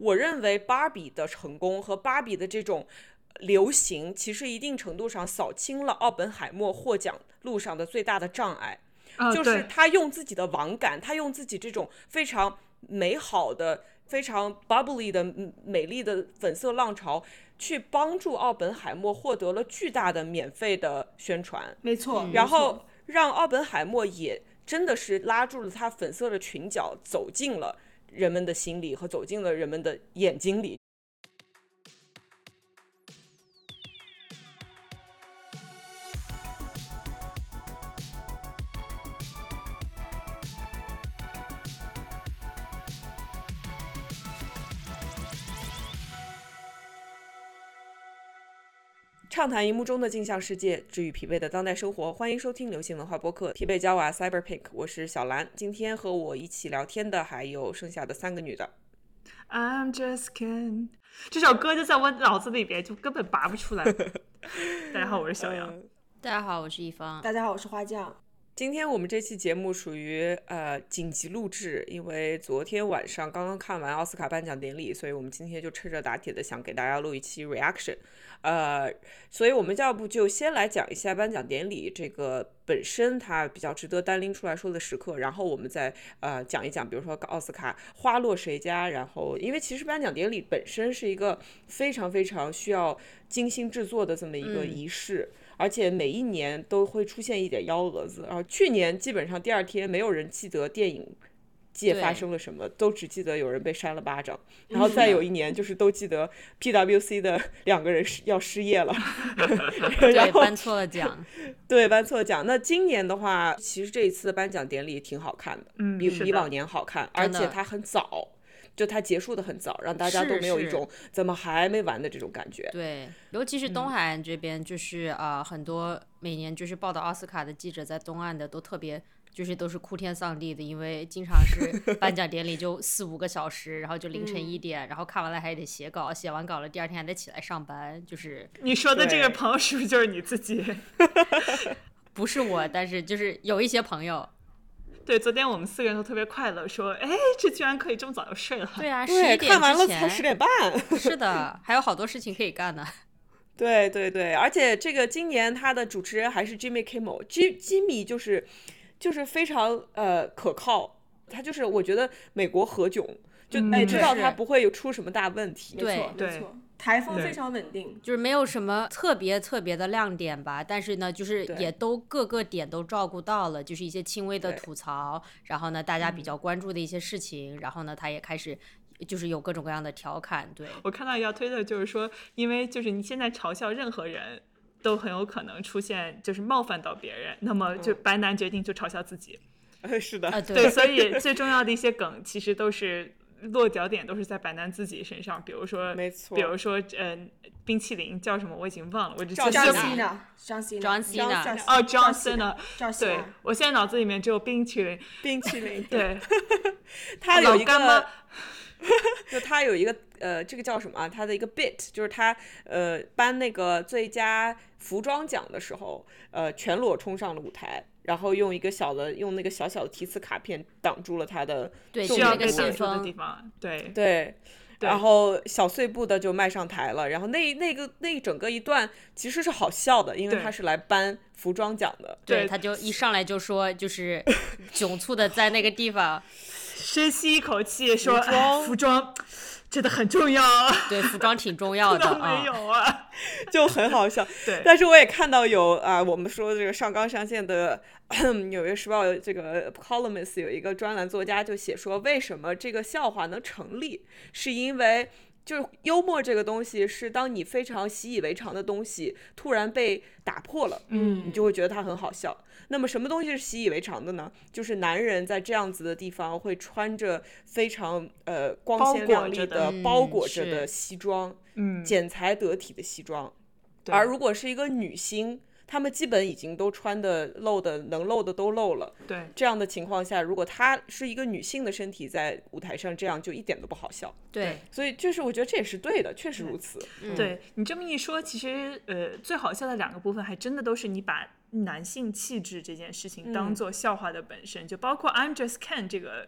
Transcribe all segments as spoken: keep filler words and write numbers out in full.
我认为芭比的成功和芭比的这种流行，其实一定程度上扫清了奥本海默获奖路上的最大的障碍。 哦、 就是他用自己的网感，他用自己这种非常美好的非常 bubbly 的美丽的粉色浪潮去帮助奥本海默获得了巨大的免费的宣传。 没错， 然后让奥本海默也真的是拉住了他粉色的裙角，走进了人们的心里和走进了人们的眼睛里。畅谈荧幕中的镜像世界，治愈疲惫的当代生活。欢迎收听流行文化播客疲惫娇娃 Cyberpink， 我是小兰。今天和我一起聊天的还有剩下的三个女的。 I'm just kidding， 这首歌就在我脑子里边，就根本拔不出来。大家好，我是小杨、呃。 大家好，我是一方。 大家好，我是花酱。 今天我们这期节目属于呃紧急录制，因为昨天晚上刚刚看完奥斯卡颁奖典礼，所以我们今天就趁热打铁的想给大家录一期 reaction。呃，所以我们要不就先来讲一下颁奖典礼这个本身它比较值得单拎出来说的时刻，然后我们再呃讲一讲，比如说奥斯卡花落谁家，然后因为其实颁奖典礼本身是一个非常非常需要精心制作的这么一个仪式。嗯，而且每一年都会出现一点幺蛾子，然后去年基本上第二天没有人记得电影界发生了什么，都只记得有人被扇了巴掌，然后再有一年就是都记得 P W C 的两个人要失业了对，颁错了奖对，颁错奖。那今年的话其实这一次的颁奖典礼挺好看的， 嗯， 比比往年好看，而且它很早，就它结束的很早，让大家都没有一种怎么还没完的这种感觉。 对，尤其是东海岸这边，就是呃很多每年就是报道奥斯卡的记者在东岸的都特别就是都是哭天丧地的，因为经常是颁奖典礼就四五个小时，然后就凌晨一点、嗯，然后看完了还得写稿，写完稿了第二天还得起来上班。就是你说的这个朋友是不是就是你自己？ 不是我，但是就是有一些朋友。 对，昨天我们四个人都特别快乐，说，哎，这居然可以这么早就睡了。 对啊，十一点看完了才十点半。 是的，还有好多事情可以干呢。 对对对，而且这个今年他的主持人还是 Jimmy Kimmel，Jimmy 就是就是非常呃可靠，他就是我觉得美国何炅，就你知道他不会有出什么大问题。 嗯、没错没错。台风非常稳定， 就是没有什么特别特别的亮点吧，但是呢就是也都各个点都照顾到了，就是一些轻微的吐槽，然后呢大家比较关注的一些事情、嗯、然后呢他也开始就是有各种各样的调侃。对， 我看到一条推特就是说，因为就是你现在嘲笑任何人都很有可能出现就是冒犯到别人，那么就白男决定就嘲笑自己、 嗯、是的、 啊、对, 对，所以最重要的一些梗其实都是落脚点都是在白男自己身上，比如说， 没错， 比如说，呃，冰淇淋叫什么我已经忘了，我只记得 John Cena，John Cena，John Cena， 哦 ，John Cena， 对，我现在脑子里面只有冰淇淋， 冰淇淋， 对， 他有一个，就他有一个呃，这个叫什么啊？他的一个 bit， 就是他呃颁那个最佳服装奖的时候，呃，全裸冲上了舞台。然后用一个小的，用那个小小的提词卡片挡住了他的对需要被挡住的地方，对对，然后小碎步的就迈上台了。然后那那个那整个一段其实是好笑的，因为他是来颁服装奖的。 对，对他就一上来就说，就是窘促的在那个地方深吸一口气说，服装、哎、服装真的很重要， 对，服装挺重要的， 没有啊， 就很好笑。 对， 但是我也看到有啊、呃，我们说这个上纲上线的《纽约时报》这个 columnist 有一个专栏作家就写说，为什么这个笑话能成立，是因为就是幽默这个东西是当你非常习以为常的东西突然被打破了， 嗯， 你就会觉得它很好笑。那么什么东西是习以为常的呢？就是男人在这样子的地方会穿着非常呃光鲜亮丽的包裹着的西装， 嗯， 剪裁得体的西装。而如果是一个女星，她们基本已经都穿的露的能露的都露了。 对， 这样的情况下，如果她是一个女性的身体在舞台上，这样就一点都不好笑。 对， 所以就是我觉得这也是对的，确实如此。 嗯、对你这么一说，其实呃最好笑的两个部分还真的都是你把男性气质这件事情当做笑话的本身、嗯、就包括 I'm just Ken 这个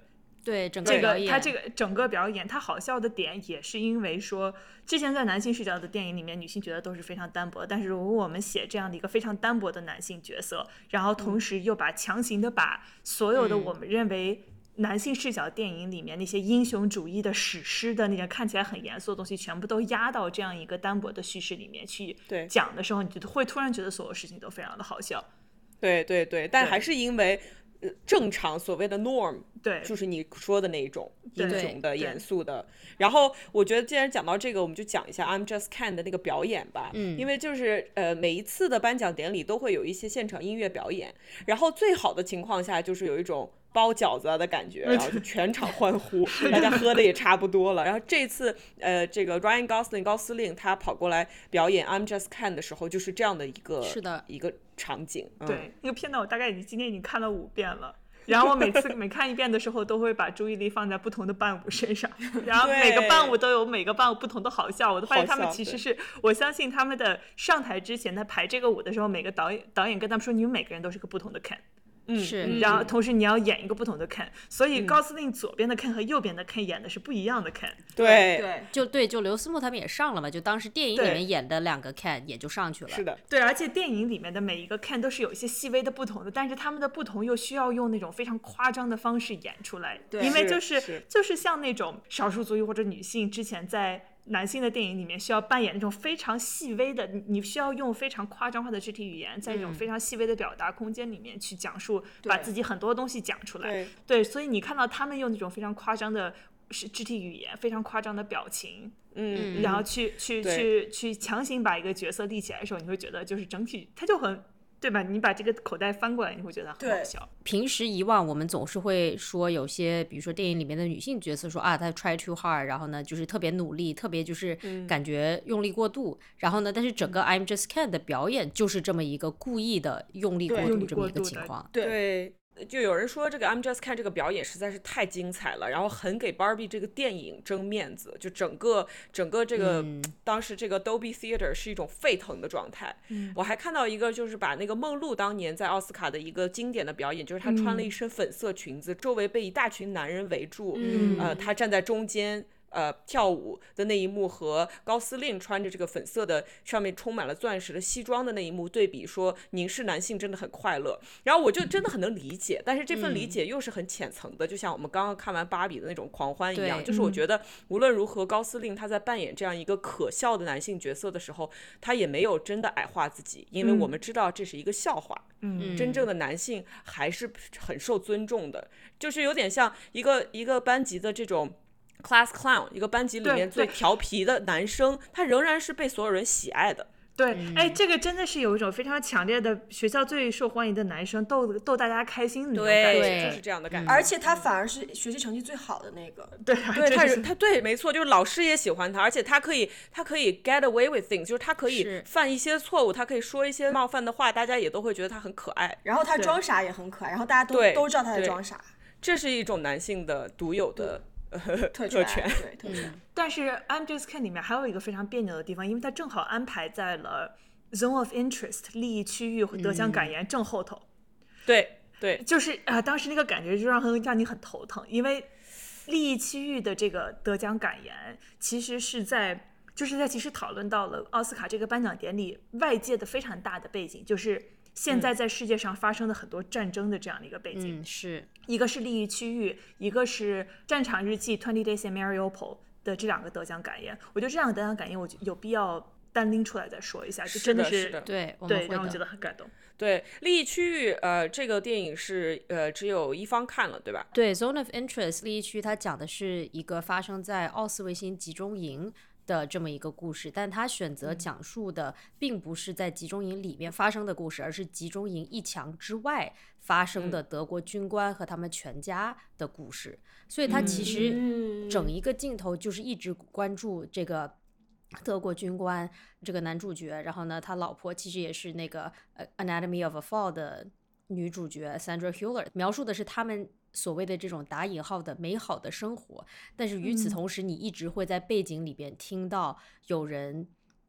对整个这表演， 个他这个整个表演，他好笑的点也是因为说，之前在男性视角的电影里面，女性角色都是非常单薄的，但是如果我们写这样的一个非常单薄的男性角色，然后同时又把强行的把所有的我们认为男性视角电影里面那些英雄主义的史诗的那些看起来很严肃的东西，全部都压到这样一个单薄的叙事里面去讲的时候，你就会突然觉得所有事情都非常的好笑。 对对对，但还是因为呃正常所谓的 norm， 对， 就是你说的那一种英雄的、 对严肃的。然后我觉得既然讲到这个，我们就讲一下 I'm Just Ken 的那个表演吧。 嗯， 因为就是呃每一次的颁奖典礼都会有一些现场音乐表演，然后最好的情况下就是有一种包饺子的感觉，然后就全场欢呼，大家喝的也差不多了。然后这次呃这个 Ryan Gosling 高司令他跑过来表演 I'm Just Ken 的时候，就是这样的一个是的一个场景。嗯、 对，那个片段我大概已经今天已经看了五遍了。然后我每次每看一遍的时候，都会把注意力放在不同的伴舞身上，然后每个伴舞都有每个伴舞不同的好笑。我都发现他们其实是，我相信他们的上台之前在排这个舞的时候，每个导演导演跟他们说，你们每个人都是个不同的 Ken。 嗯， 是， 然后同时你要演一个不同的 Ken， 所以高司令左边的 Ken 和右边的 Ken 演的是不一样的 Ken。 对对， 就对，就刘思慕他们也上了嘛，就当时电影里面演的两个 Ken 也就上去了。 是的， 对，而且电影里面的每一个 Ken 都是有一些细微的不同的，但是他们的不同又需要用那种非常夸张的方式演出来， 对因为就是是就是像那种少数族裔或者女性之前在男性的电影里面需要扮演那种非常细微的，你你需要用非常夸张化的肢体语言，在这种非常细微的表达空间里面去讲述， 对把自己很多东西讲出来。 对对，所以你看到他们用那种非常夸张的是肢体语言，非常夸张的表情， 嗯， 然后去去对去去强行把一个角色立起来的时候，你会觉得就是整体它就很。对吧？你把这个口袋翻过来，你会觉得很好笑。 平时以往我们总是会说有些，比如说电影里面的女性角色说啊，她 try too hard，然后呢就是特别努力，特别就是感觉用力过度，嗯、然后呢，但是整个 I'm Just Ken 的表演就是这么一个故意的用力过度这么一个情况。 对。对就有人说这个 I'm Just Ken 这个表演实在是太精彩了，然后很给 Barbie 这个电影争面子，就整个整个这个、嗯、当时这个 Dolby Theater 是一种沸腾的状态、嗯、我还看到一个就是把那个梦露当年在奥斯卡的一个经典的表演，就是她穿了一身粉色裙子、嗯、周围被一大群男人围住、嗯、呃，她站在中间呃，跳舞的那一幕和高司令穿着这个粉色的上面充满了钻石的西装的那一幕对比，说凝视男性真的很快乐，然后我就真的很能理解，但是这份理解又是很浅层的、嗯、就像我们刚刚看完芭比的那种狂欢一样，就是我觉得无论如何高司令他在扮演这样一个可笑的男性角色的时候，他也没有真的矮化自己，因为我们知道这是一个笑话，嗯，真正的男性还是很受尊重的，就是有点像一个一个班级的这种class clown， 一个班级里面最调皮的男生，他仍然是被所有人喜爱的。 对，哎，这个真的是有一种非常强烈的学校最受欢迎的男生逗逗大家开心的那种感觉， 对，就是这样的感觉。 而且他反而是学习成绩最好的那个。 对， 对，他他对，没错，就是老师也喜欢他，而且他可以他可以 get away with things， 就是他可以犯一些错误，他可以说一些冒犯的话，大家也都会觉得他很可爱。 然后他装傻也很可爱，然后大家都都知道他在装傻。 这是一种男性的独有的。 特权， 对特权、 嗯。但是 I'm Just Ken 里面还有一个非常别扭的地方，因为它正好安排在了 Zone of Interest 利益区域和得奖感言正后头。 嗯、对对， 就是啊、呃，当时那个感觉就让很让你很头疼，因为利益区域的这个得奖感言其实是在就是在其实讨论到了奥斯卡这个颁奖典礼外界的非常大的背景，就是现在在世界上发生的很多战争的这样的一个背景， 嗯，是一个是利益区域，一个是战场日记 Twenty Days in Mariupol 的这两个得奖感言。我觉得这两个得奖感言，我有必要单拎出来再说一下，就真的是的对对，让我觉得很感动。 对，利益区域，呃，这个电影是呃只有一方看了，对吧？ 对 ，Zone of Interest 利益区，它讲的是一个发生在奥斯维辛集中营的这么一个故事，但他选择讲述的并不是在集中营里面发生的故事，而是集中营一墙之外发生的德国军官和他们全家的故事，所以他其实整一个镜头就是一直关注这个德国军官这个男主角，然后呢他老婆其实也是那个 Anatomy of a Fall 的女主角 Sandra Hüller， 描述的是他们所谓的这种打引号的美好的生活，但是与此同时你一直会在背景里边听到有人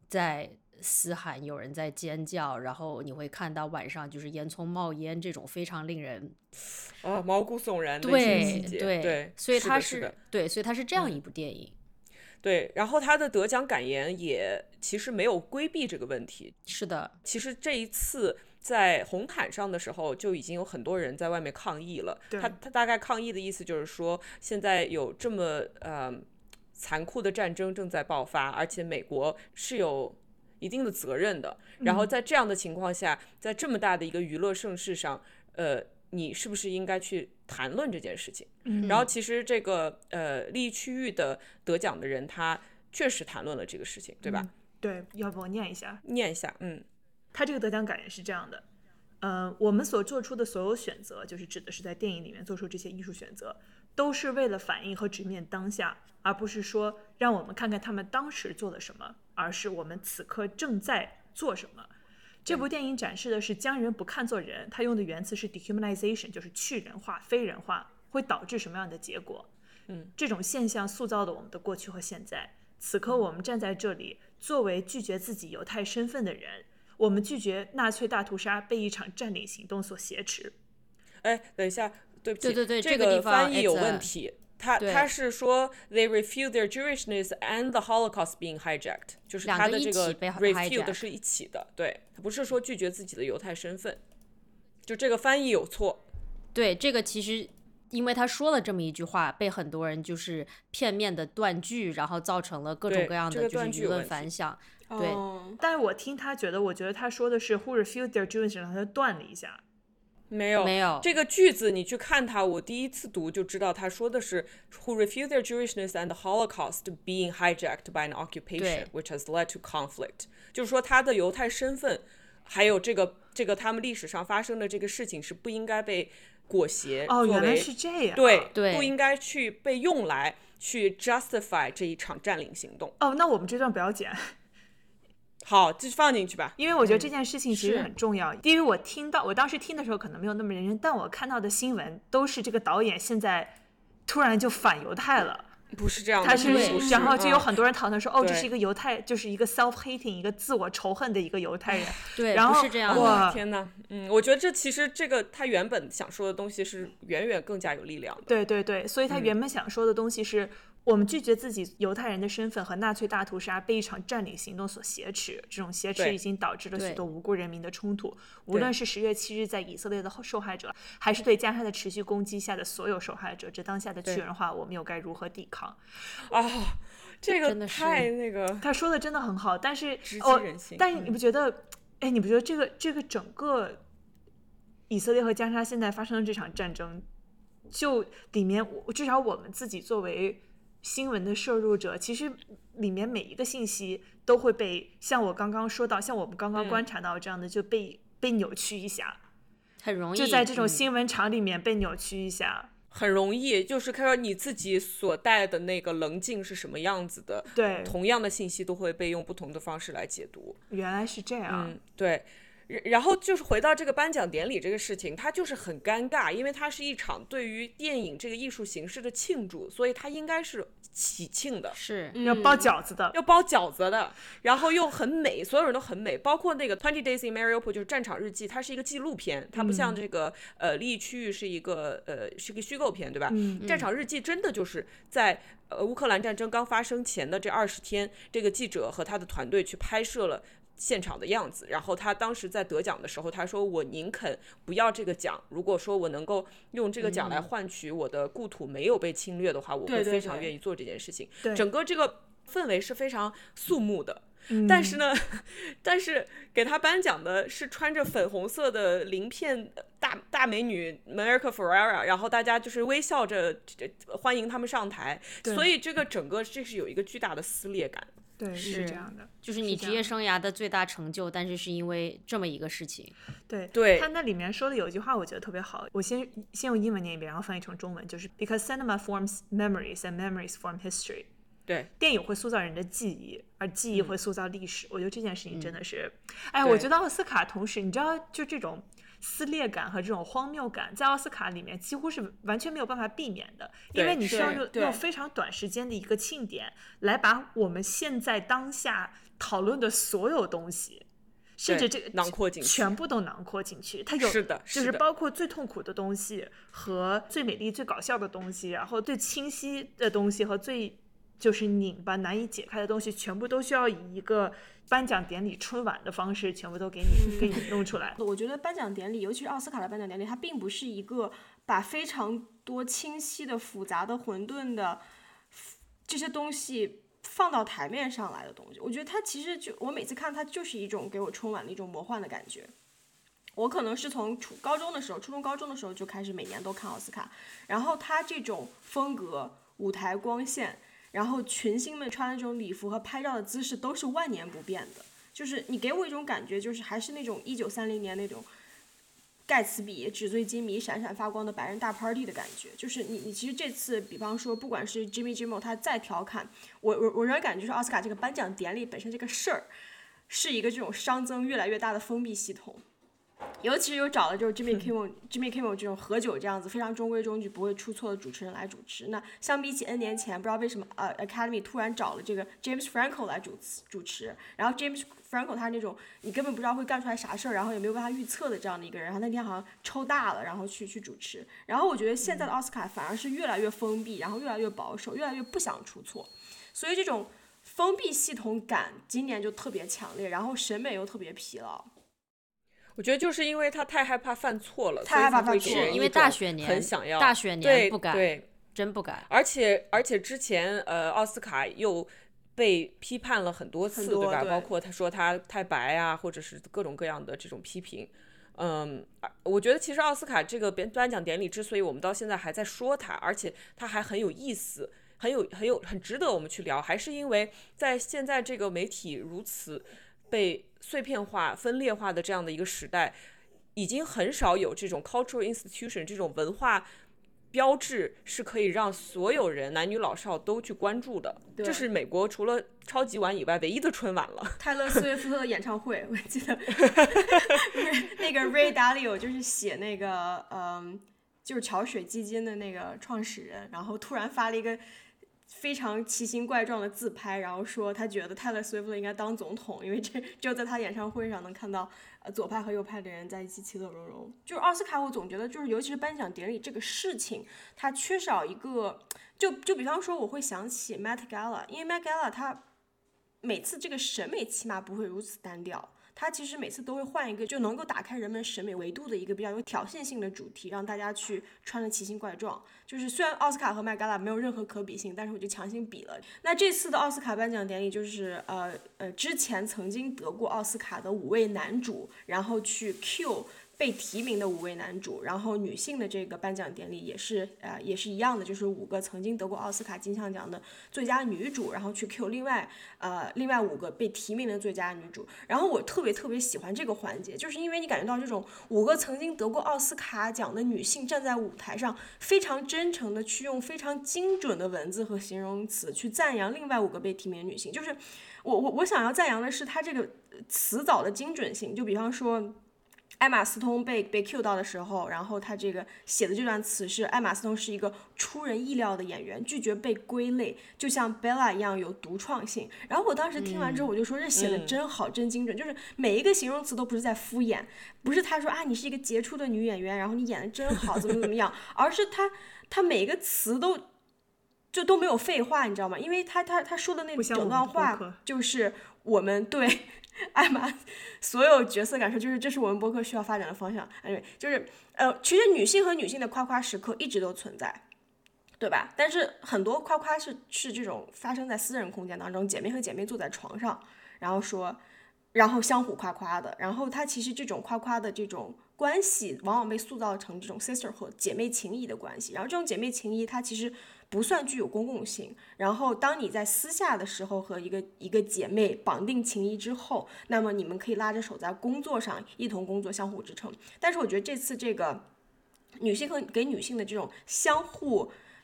在嘶喊，有人在尖叫，然后你会看到晚上就是烟囱冒烟这种非常令人哦毛骨悚然的一些细节。 对对， 所以它是对，所以它是这样一部电影。 嗯对，然后他的得奖感言也其实没有规避这个问题。 是的， 其实这一次在红毯上的时候就已经有很多人在外面抗议了。他他大概抗议的意思就是说，现在有这么呃残酷的战争正在爆发，而且美国是有一定的责任的。然后在这样的情况下，在这么大的一个娱乐盛事上，呃。你是不是应该去谈论这件事情？嗯、然后其实这个呃利益区域的得奖的人，他确实谈论了这个事情，对吧？嗯、 对，要不我念一下？ 念一下，嗯， 他这个得奖感言是这样的，呃，我们所做出的所有选择，就是指的是在电影里面做出这些艺术选择，都是为了反映和直面当下，而不是说让我们看看他们当时做了什么，而是我们此刻正在做什么。这部电影展示的是将人不看作人，它用的原词是 dehumanization， 就是去人化、非人化，会导致什么样的结果？ 嗯， 这种现象塑造了我们的过去和现在。此刻我们站在这里，作为拒绝自己犹太身份的人，我们拒绝纳粹大屠杀被一场占领行动所挟持。 哎，等一下，对不起， 对对对， 这个翻译有问题。他他是说 they refute their Jewishness and the Holocaust being hijacked， 就是他的这个 refute 的是一起的，对，他不是说拒绝自己的犹太身份，就这个翻译有错。 对，这个其实因为他说了这么一句话，被很多人就是片面的断句，然后造成了各种各样的就是舆论反响。 这个、对， 哦、 但是我听他觉得，我觉得他说的是 who refute their Jewishness， 然后他断了一下。 没有， 没有这个句子，你去看它，我第一次读就知道他说的是 who refute their Jewishness and the Holocaust being hijacked by an occupation which has led to conflict， 就是说他的犹太身份，还有这个这个他们历史上发生的这个事情是不应该被裹挟， 哦， 原来是这样， 对对， 不应该去被用来去 justify 这一场占领行动。 哦，那我们这段不要剪。 好，继续放进去吧。 因为我觉得这件事情其实很重要。因为我听到，我当时听的时候可能没有那么认真，但我看到的新闻都是这个导演现在突然就反犹太了。 不是这样的， 他是，然后就有很多人讨论说， 嗯、 哦，这是一个犹太，就是一个 self-hating， 一个自我仇恨的一个犹太人。 对， 然后不是这样的。 哇， 天哪，嗯，我觉得这其实这个他原本想说的东西是远远更加有力量的。 对对对，所以他原本想说的东西是。嗯，我们拒绝自己犹太人的身份和纳粹大屠杀被一场占领行动所挟持，这种挟持已经导致了许多无辜人民的冲突。无论是十月七日在以色列的受害者，还是对加沙的持续攻击下的所有受害者，这当下的去人化，我们又该如何抵抗？ 啊，这个太那个， 他说的真的很好，但是直击人心。 哦，但是你不觉得？哎，你不觉得这个这个整个以色列和加沙现在发生的这场战争，就里面至少我们自己作为新闻的摄入者，其实里面每一个信息都会被像我刚刚说到，像我们刚刚观察到这样的，嗯、就被被扭曲一下， 很容易就在这种新闻场里面被扭曲一下。 嗯很容易，就是看你自己所带的那个棱镜是什么样子的， 对， 同样的信息都会被用不同的方式来解读。 原来是这样， 嗯，对。然后就是回到这个颁奖典礼这个事情，它就是很尴尬，因为它是一场对于电影这个艺术形式的庆祝，所以它应该是喜庆的， 是、 嗯、要包饺子的， 要包饺子的，然后又很美，所有人都很美，包括那个 Twenty Days in Mariupol 就是战场日记，它是一个纪录片，它不像这个、嗯、呃利益区域是一个呃是一个虚构片，对吧？ 嗯、 战场日记真的就是在呃乌克兰战争刚发生前的这二十天，这个记者和他的团队去拍摄了现场的样子，然后他当时在得奖的时候，他说我宁肯不要这个奖，如果说我能够用这个奖来换取我的故土没有被侵略的话， 嗯、 我会非常愿意做这件事情。 对对对， 整个这个氛围是非常肃穆的。 嗯、 但是呢，但是给他颁奖的是穿着粉红色的鳞片大大美女 America Ferrera， 然后大家就是微笑着欢迎他们上台，所以这个整个这是有一个巨大的撕裂感。 对，是这样的， 就是你职业生涯的最大成就，但是是因为这么一个事情。 对对， 他那里面说的有一句话，我觉得特别好。我先先用英文念一遍，然后翻译成中文，就是 Because cinema forms memories and memories form history。 对， 电影会塑造人的记忆，而记忆会塑造历史。嗯、我觉得这件事情真的是， 嗯、 哎，我觉得奥斯卡同时，你知道，就这种撕裂感和这种荒谬感，在奥斯卡里面几乎是完全没有办法避免的，因为你需要用用非常短时间的一个庆典来把我们现在当下讨论的所有东西。甚至这个囊括进去， 全部都囊括进去。它有是的， 就是包括最痛苦的东西和最美丽、最搞笑的东西，然后最清晰的东西和最就是拧巴、难以解开的东西，全部都需要以一个颁奖典礼春晚的方式，全部都给你给你弄出来。 我觉得颁奖典礼，尤其是奥斯卡的颁奖典礼，它并不是一个把非常多清晰的、复杂的、混沌的这些东西放到台面上来的东西。我觉得它其实就我每次看它就是一种给我春晚的一种魔幻的感觉。我可能是从初高中的时候初中高中的时候就开始每年都看奥斯卡，然后它这种风格、舞台光线，然后群星们穿的这种礼服和拍照的姿势都是万年不变的，就是你给我一种感觉，就是还是那种一九三零年那种盖茨比纸醉金迷闪闪发光的白人大 party 的感觉。就是你你其实这次比方说不管是 Jimmy Kimmel 他再调侃我我我仍然感觉就是奥斯卡这个颁奖典礼本身这个事儿是一个这种熵增越来越大的封闭系统，尤其是有找了就是 Jimmy Kimmel Jimmy Kimmel 这种喝酒这样子非常中规中矩不会出错的主持人来主持。那相比起 N 年前不知道为什么呃 Academy 突然找了这个 James Franco 来主主持，然后 James Franco 他是那种你根本不知道会干出来啥事儿，然后也没有办法预测的这样的一个人，然后那天好像抽大了，然后去去主持。然后我觉得现在的奥斯卡反而是越来越封闭，然后越来越保守，越来越不想出错，所以这种封闭系统感今年就特别强烈，然后审美又特别疲劳。 我觉得就是因为他太害怕犯错了， 太害怕犯错了， 所以才会给人因为大选年很想要大选年不敢， 对， 真不敢。 而且而且之前呃奥斯卡又被批判了很多次， 很多对吧？ 对包括他说他太白啊，或者是各种各样的这种批评。嗯，我觉得其实奥斯卡这个颁奖典礼之所以我们到现在还在说它，而且它还很有意思，很有很有很值得我们去聊，还是因为在现在这个媒体如此被碎片化、分裂化的这样的一个时代，已经很少有这种 cultural institution 这种文化标志是可以让所有人男女老少都去关注的。这是美国除了超级碗以外唯一的春晚了。 泰勒·斯威夫特的演唱会，我记得那个 Ray Dalio 就是写那个嗯，就是桥水基金的那个创始人，然后突然发了一个非常奇形怪状的自拍，然后说他觉得泰勒·斯威夫特应该当总统，因为这只有在他演唱会上能看到呃左派和右派的人在一起其乐融融。就是奥斯卡，我总觉得就是尤其是颁奖典礼这个事情，它缺少一个，就就比方说我会想起 Met Gala， 因为 Met Gala 它每次这个审美起码不会如此单调。它其实每次都会换一个就能够打开人们审美维度的一个比较有挑衅性的主题，让大家去穿得奇形怪状。就是虽然奥斯卡和麦嘎拉没有任何可比性，但是我就强行比了。那这次的奥斯卡颁奖典礼就是呃呃之前曾经得过奥斯卡的五位男主，然后去 cue 被提名的五位男主，然后女性的这个颁奖典礼也是呃也是一样的，就是五个曾经得过奥斯卡金像奖的最佳女主，然后去 cue 另外呃另外五个被提名的最佳女主。然后我特别特别喜欢这个环节，就是因为你感觉到这种五个曾经得过奥斯卡奖的女性站在舞台上，非常真诚的去用非常精准的文字和形容词去赞扬另外五个被提名的女性。就是我我我想要赞扬的是她这个词藻的精准性，就比方说艾玛斯通被被 cue 到的时候，然后他这个写的这段词是艾玛斯通是一个出人意料的演员，拒绝被归类，就像 Bella 一样有独创性。然后我当时听完之后我就说这写的真好、嗯、真精准，就是每一个形容词都不是在敷衍，不是他说啊你是一个杰出的女演员，然后你演的真好怎么怎么样，而是他他每一个词都就都没有废话，你知道吗？因为他他他说的那整段话就是我们对艾玛所有角色感受，就是这是我们播客需要发展的方向。anyway， 就是呃，其实女性和女性的夸夸时刻一直都存在，对吧？但是很多夸夸是是这种发生在私人空间当中，姐妹和姐妹坐在床上，然后说，然后相互夸夸的，然后它其实这种夸夸的这种关系，往往被塑造成这种 sisterhood 姐妹情谊的关系。然后这种姐妹情谊，它其实不算具有公共性，然后当你在私下的时候和一个一个姐妹绑定情谊之后，那么你们可以拉着手在工作上一同工作，相互支撑。但是我觉得这次这个女性和给女性的这种相互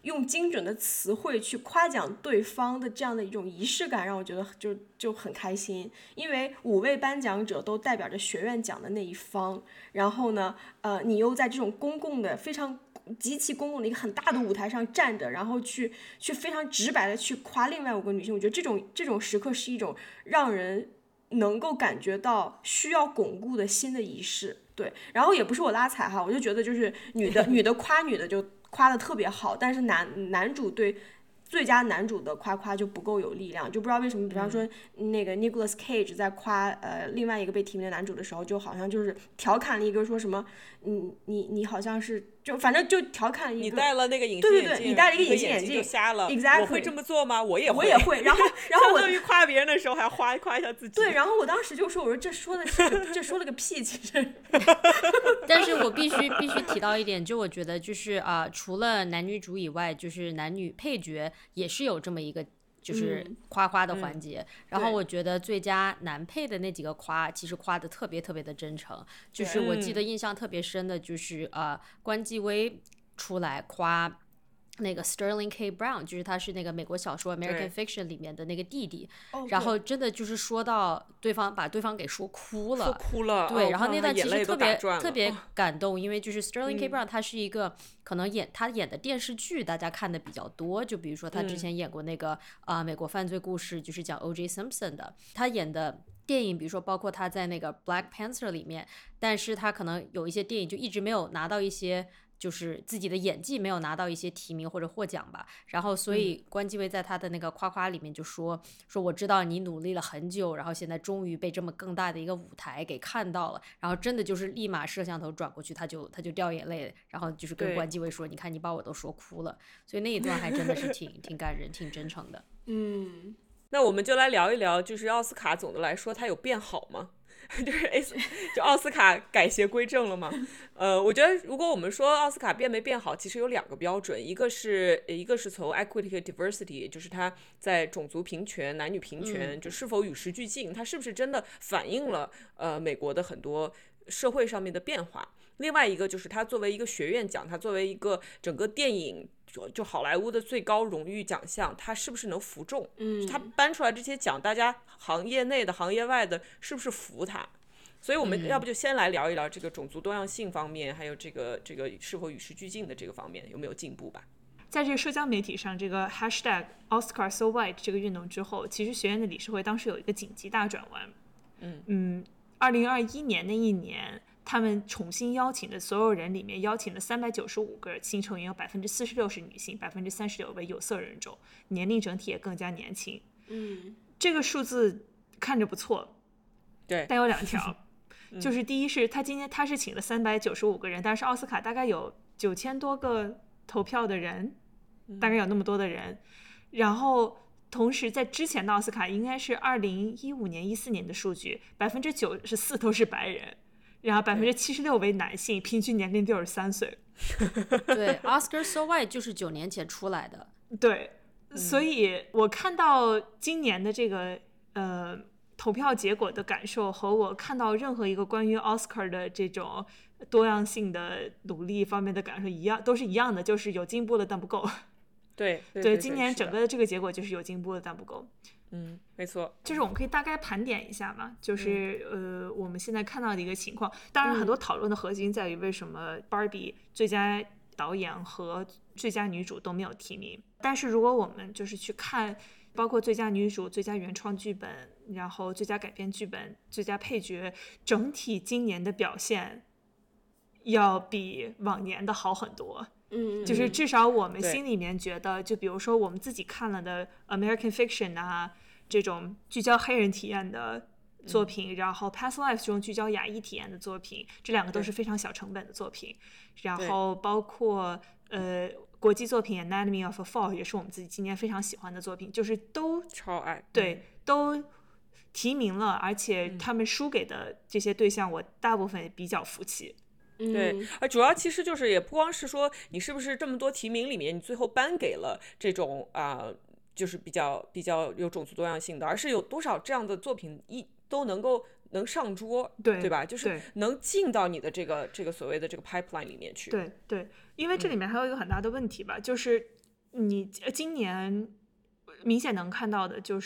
用精准的词汇去夸奖对方的这样的一种仪式感，让我觉得就就很开心。因为五位颁奖者都代表着学院奖的那一方，然后呢，呃，你又在这种公共的非常极其公共的一个很大的舞台上站着，然后去去非常直白的去夸另外五个女性，我觉得这种这种时刻是一种让人能够感觉到需要巩固的新的仪式。对，然后也不是我拉踩哈，我就觉得就是女的女的夸女的就夸的特别好，但是男男主对最佳男主的夸夸就不够有力量，就不知道为什么，比方说那个 Nicolas Cage 在夸呃另外一个被提名的男主的时候，就好像就是调侃了一个说什么，你你你好像是就反正就调侃了一个， 你戴了那个隐形对眼镜， 对对，你戴了一个隐隐形眼镜就瞎了 exactly 我会这么做吗？我也会， 我也会，然后然后我相当于夸别人的时候还要夸夸一下自己。 对，然后我当时就说，我说这说的是个这说了个屁，其实。 但是我必须必须提到一点，就我觉得就是啊、呃，除了男女主以外，就是男女配角也是有这么一个就是夸夸的环节、嗯、然后我觉得最佳男配的那几个夸其实夸的特别特别的真诚，就是我记得印象特别深的就是呃关继威出来夸那个 Sterling K. Brown， 就是他是那个美国小说 American Fiction 里面的那个弟弟，然后真的就是说到对方把对方给说哭了， 说哭了， 对、 哦、 然后那段其实特别特别感动，因为就是 Sterling K. Brown 他是一个、嗯、可能演他演的电视剧大家看的比较多，就比如说他之前演过那个啊、嗯呃、美国犯罪故事，就是讲 O J Simpson 的，他演的电影比如说包括他在那个 Black Panther 里面，但是他可能有一些电影就一直没有拿到一些就是自己的演技没有拿到一些提名或者获奖吧，然后所以关继威在他的那个夸夸里面就说、嗯、说我知道你努力了很久，然后现在终于被这么更大的一个舞台给看到了，然后真的就是立马摄像头转过去他就他就掉眼泪，然后就是跟关继威说你看你把我都说哭了，所以那一段还真的是挺挺感人挺真诚的。 嗯， 那我们就来聊一聊，就是奥斯卡总的来说它有变好吗？就是就奥斯卡改邪归正了吗？呃，我觉得如果我们说奥斯卡变没变好，其实有两个标准，一个是一个是从 equity 和 diversity， 就是它在种族平权、男女平权，就是否与时俱进，它是不是真的反映了呃美国的很多社会上面的变化。另外一个就是它作为一个学院奖，它作为一个整个电影就就好莱坞的最高荣誉奖项，它是不是能服众？ 嗯， 它颁出来这些奖，大家行业内的、行业外的，是不是服它？所以我们要不就先来聊一聊这个种族多样性方面，还有这个这个是否与时俱进的这个方面有没有进步吧？ 在这个社交媒体上，这个 hashtag Oscar so white 这个运动之后，其实学院的理事会当时有一个紧急大转弯。 嗯嗯，二零二一年那一年，他们重新邀请的所有人里面，邀请了三百九十五个新成员，有百分之四十六是女性，百分之三十六为有色人种，年龄整体也更加年轻。 嗯， 这个数字看着不错， 对， 但有两条。就是第一是他今天他是请了三百九十五个人，但是奥斯卡大概有九千多个投票的人，大概有那么多的人，然后同时在之前的奥斯卡应该是二零一五年一四年的数据，百分之九十四都是白人，然后百分之七十六为男性，平均年龄六十三岁。 对，Oscar so white 就是九年前出来的。 对，所以我看到今年的这个呃。投票结果的感受和我看到任何一个关于 Oscar 的这种多样性的努力方面的感受一样，都是一样的，就是有进步了但不够。 对 对, 对, 对，今年整个的这个结果就是有进步了但不够。 嗯，没错。 就是我们可以大概盘点一下嘛，就是、嗯、呃，我们现在看到的一个情况。当然，很多讨论的核心在于为什么 Barbie 最佳导演和最佳女主都没有提名。但是如果我们就是去看。包括最佳女主、最佳原创剧本，然后最佳改编剧本、最佳配角，整体今年的表现要比往年的好很多。 嗯， 就是至少我们心里面觉得，就比如说我们自己看了的 American Fiction 啊，这种聚焦黑人体验的作品，嗯、然后 Past Lives 这种聚焦亚裔体验的作品，这两个都是非常小成本的作品。然后包括呃。国际作品 Anatomy of a Fall 也是我们自己今年非常喜欢的作品，就是都超爱， 对，都提名了，而且他们输给的这些对象，我大部分也比较服气。 对，而主要其实就是也不光是说你是不是这么多提名里面，你最后颁给了这种啊、呃，就是比较比较有种族多样性的，而是有多少这样的作品一都能够。能上桌， 对对吧？就是能进到你的这个这个所谓的这个 pipeline 里面去。 对对，因为这里面还有一个很大的问题吧，嗯、就是你今年明显能看到的就是，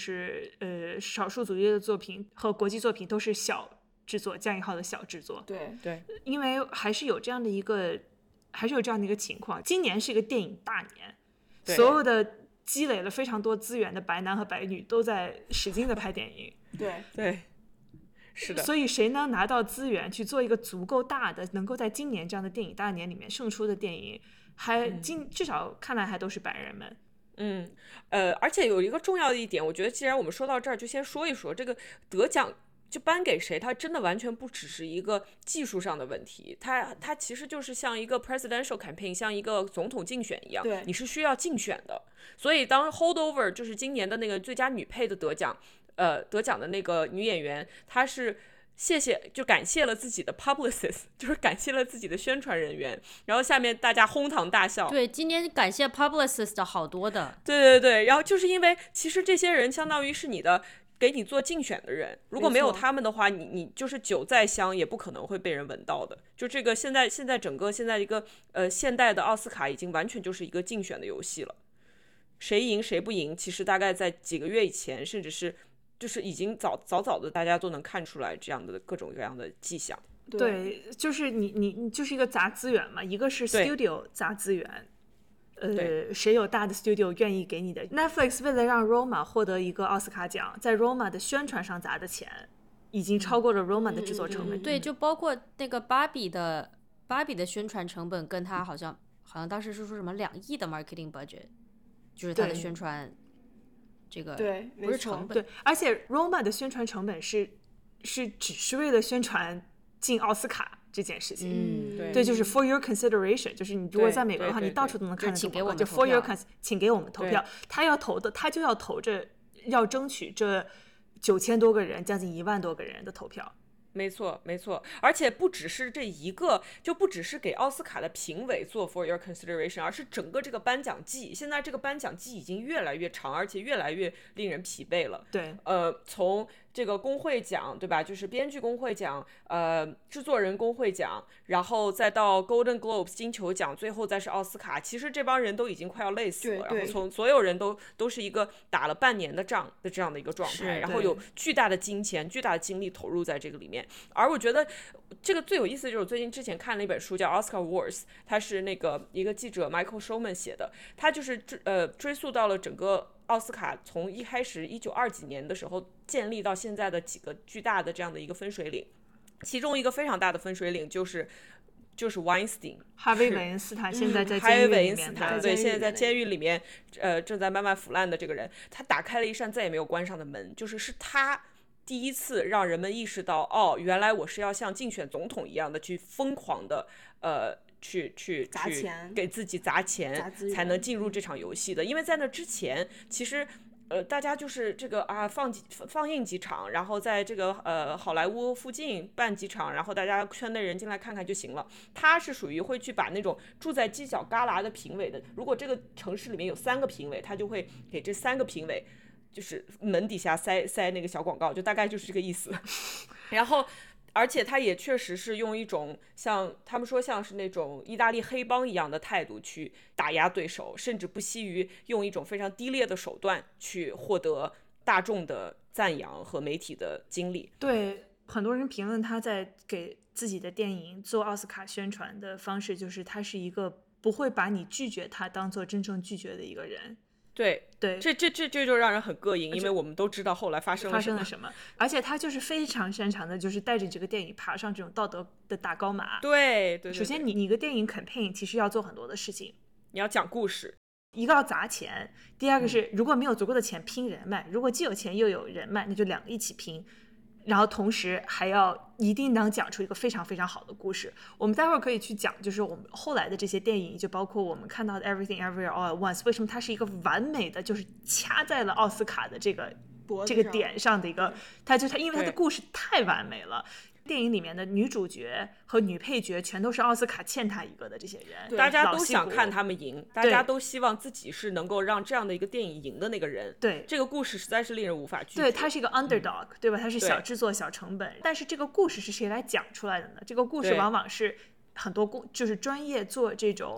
呃，少数族裔的作品和国际作品都是小制作，降一号的小制作。 对对， 因为还是有这样的一个，还是有这样的一个情况。今年是一个电影大年，所有的积累了非常多资源的白男和白女都在使劲的拍电影。 对对，是的。 所以谁能拿到资源去做一个足够大的，能够在今年这样的电影大年里面胜出的电影，还今至少看来还都是白人们。 嗯，呃，而且有一个重要的一点，我觉得既然我们说到这儿，就先说一说这个得奖就颁给谁，它真的完全不只是一个技术上的问题，它它其实就是像一个 presidential campaign， 像一个总统竞选一样， 对， 你是需要竞选的。所以当 Holdover 就是今年的那个最佳女配的得奖，呃，得奖的那个女演员，她是。谢谢，就感谢了自己的 publicist， 就是感谢了自己的宣传人员，然后下面大家哄堂大笑。 对，今年感谢 publicist 的好多的。 对对对，然后就是因为其实这些人相当于是你的给你做竞选的人，如果没有他们的话，你你就是酒再香也不可能会被人闻到的。就这个现在现在整个现在一个呃现代的奥斯卡已经完全就是一个竞选的游戏了，谁赢谁不赢，其实大概在几个月以前，甚至是。就是已经早早早的，大家都能看出来这样的各种各样的迹象。 对，对就是你你你就是一个砸资源嘛，一个是 studio 砸资源，呃，谁有大的 studio 愿意给你的 ？Netflix 为了让 Roma 获得一个奥斯卡奖，在 Roma 的宣传上砸的钱，已经超过了 Roma 的制作成本。 嗯嗯嗯、对，就包括那个芭比的芭比的宣传成本，跟他好像好像当时是说什么两亿的 marketing budget， 就是他的宣传。这个对不是成本， 对，而且 Roma 的宣传成本是是只是为了宣传进奥斯卡这件事情， 嗯， 对， 对，就是 for your consideration， 就是你如果在美国的话，你到处都能看得到，就 for your cons， 请给我们投票，他要投的，他就要投着，要争取这九千多个人，将近一万多个人的投票。 没错，没错，而且不只是这一个，就不只是给奥斯卡的评委做 for your consideration， 而是整个这个颁奖季。现在这个颁奖季已经越来越长，而且越来越令人疲惫了。 对， 呃，从这个工会奖，对吧？就是编剧工会奖，呃，制作人工会奖，然后再到 Golden Globes 金球奖，最后再是奥斯卡。其实这帮人都已经快要累死了，然后从所有人都都是一个打了半年的仗的这样的一个状态，然后有巨大的金钱、巨大的精力投入在这个里面。而我觉得这个最有意思的就是我最近之前看了一本书叫 Oscar Wars， 它是那个一个记者 Michael Shulman 写的，他就是呃追溯到了整个奥斯卡从一开始一九二几年的时候建立到现在的几个巨大的这样的一个分水岭，其中一个非常大的分水岭就是就是 Weinstein， 哈维·韦恩斯坦现在在监狱里面，哈维·韦恩斯坦对，现在在监狱里面，呃，正在慢慢腐烂的这个人，他打开了一扇再也没有关上的门，就是是他第一次让人们意识到，哦，原来我是要像竞选总统一样的去疯狂的，呃，去去去给自己砸钱，才能进入这场游戏的。因为在那之前，其实。呃，大家就是这个啊，放几放映几场，然后在这个呃好莱坞附近办几场，然后大家圈内人进来看看就行了。他是属于会去把那种住在犄角旮旯的评委的，如果这个城市里面有三个评委，他就会给这三个评委就是门底下塞塞那个小广告，就大概就是这个意思。然后。而且他也确实是用一种像他们说像是那种意大利黑帮一样的态度去打压对手，甚至不惜于用一种非常低劣的手段去获得大众的赞扬和媒体的经历。 对，很多人评论他在给自己的电影做奥斯卡宣传的方式，就是他是一个不会把你拒绝他当做真正拒绝的一个人。 对对， 这这这这就让人很膈应，因为我们都知道后来发生了发生了什么，而且他就是非常擅长的，就是带着这个电影爬上这种道德的大高马。 对 对, 对, 对， 首先你你一个电影 campaign 其实要做很多的事情， 你要讲故事， 一个要砸钱，第二个是如果没有足够的钱拼人脉，如果既有钱又有人脉，那就两个一起拼。然后同时还要一定能讲出一个非常非常好的故事。我们待会儿可以去讲，就是我们后来的这些电影，就包括我们看到的 Everything Everywhere All at Once， 为什么它是一个完美的，就是掐在了奥斯卡的这个这个点上的一个，它就它因为它的故事太完美了。电影里面的女主角和女配角全都是奥斯卡欠他一个的这些人， 大家都想看他们赢，大家都希望自己是能够让这样的一个电影赢的那个人。 对， 这个故事实在是令人无法拒绝。 对，它是一个 underdog，、嗯、对吧？它是小制作、小成本，但是这个故事是谁来讲出来的呢？这个故事往往是很多公，就是专业做这种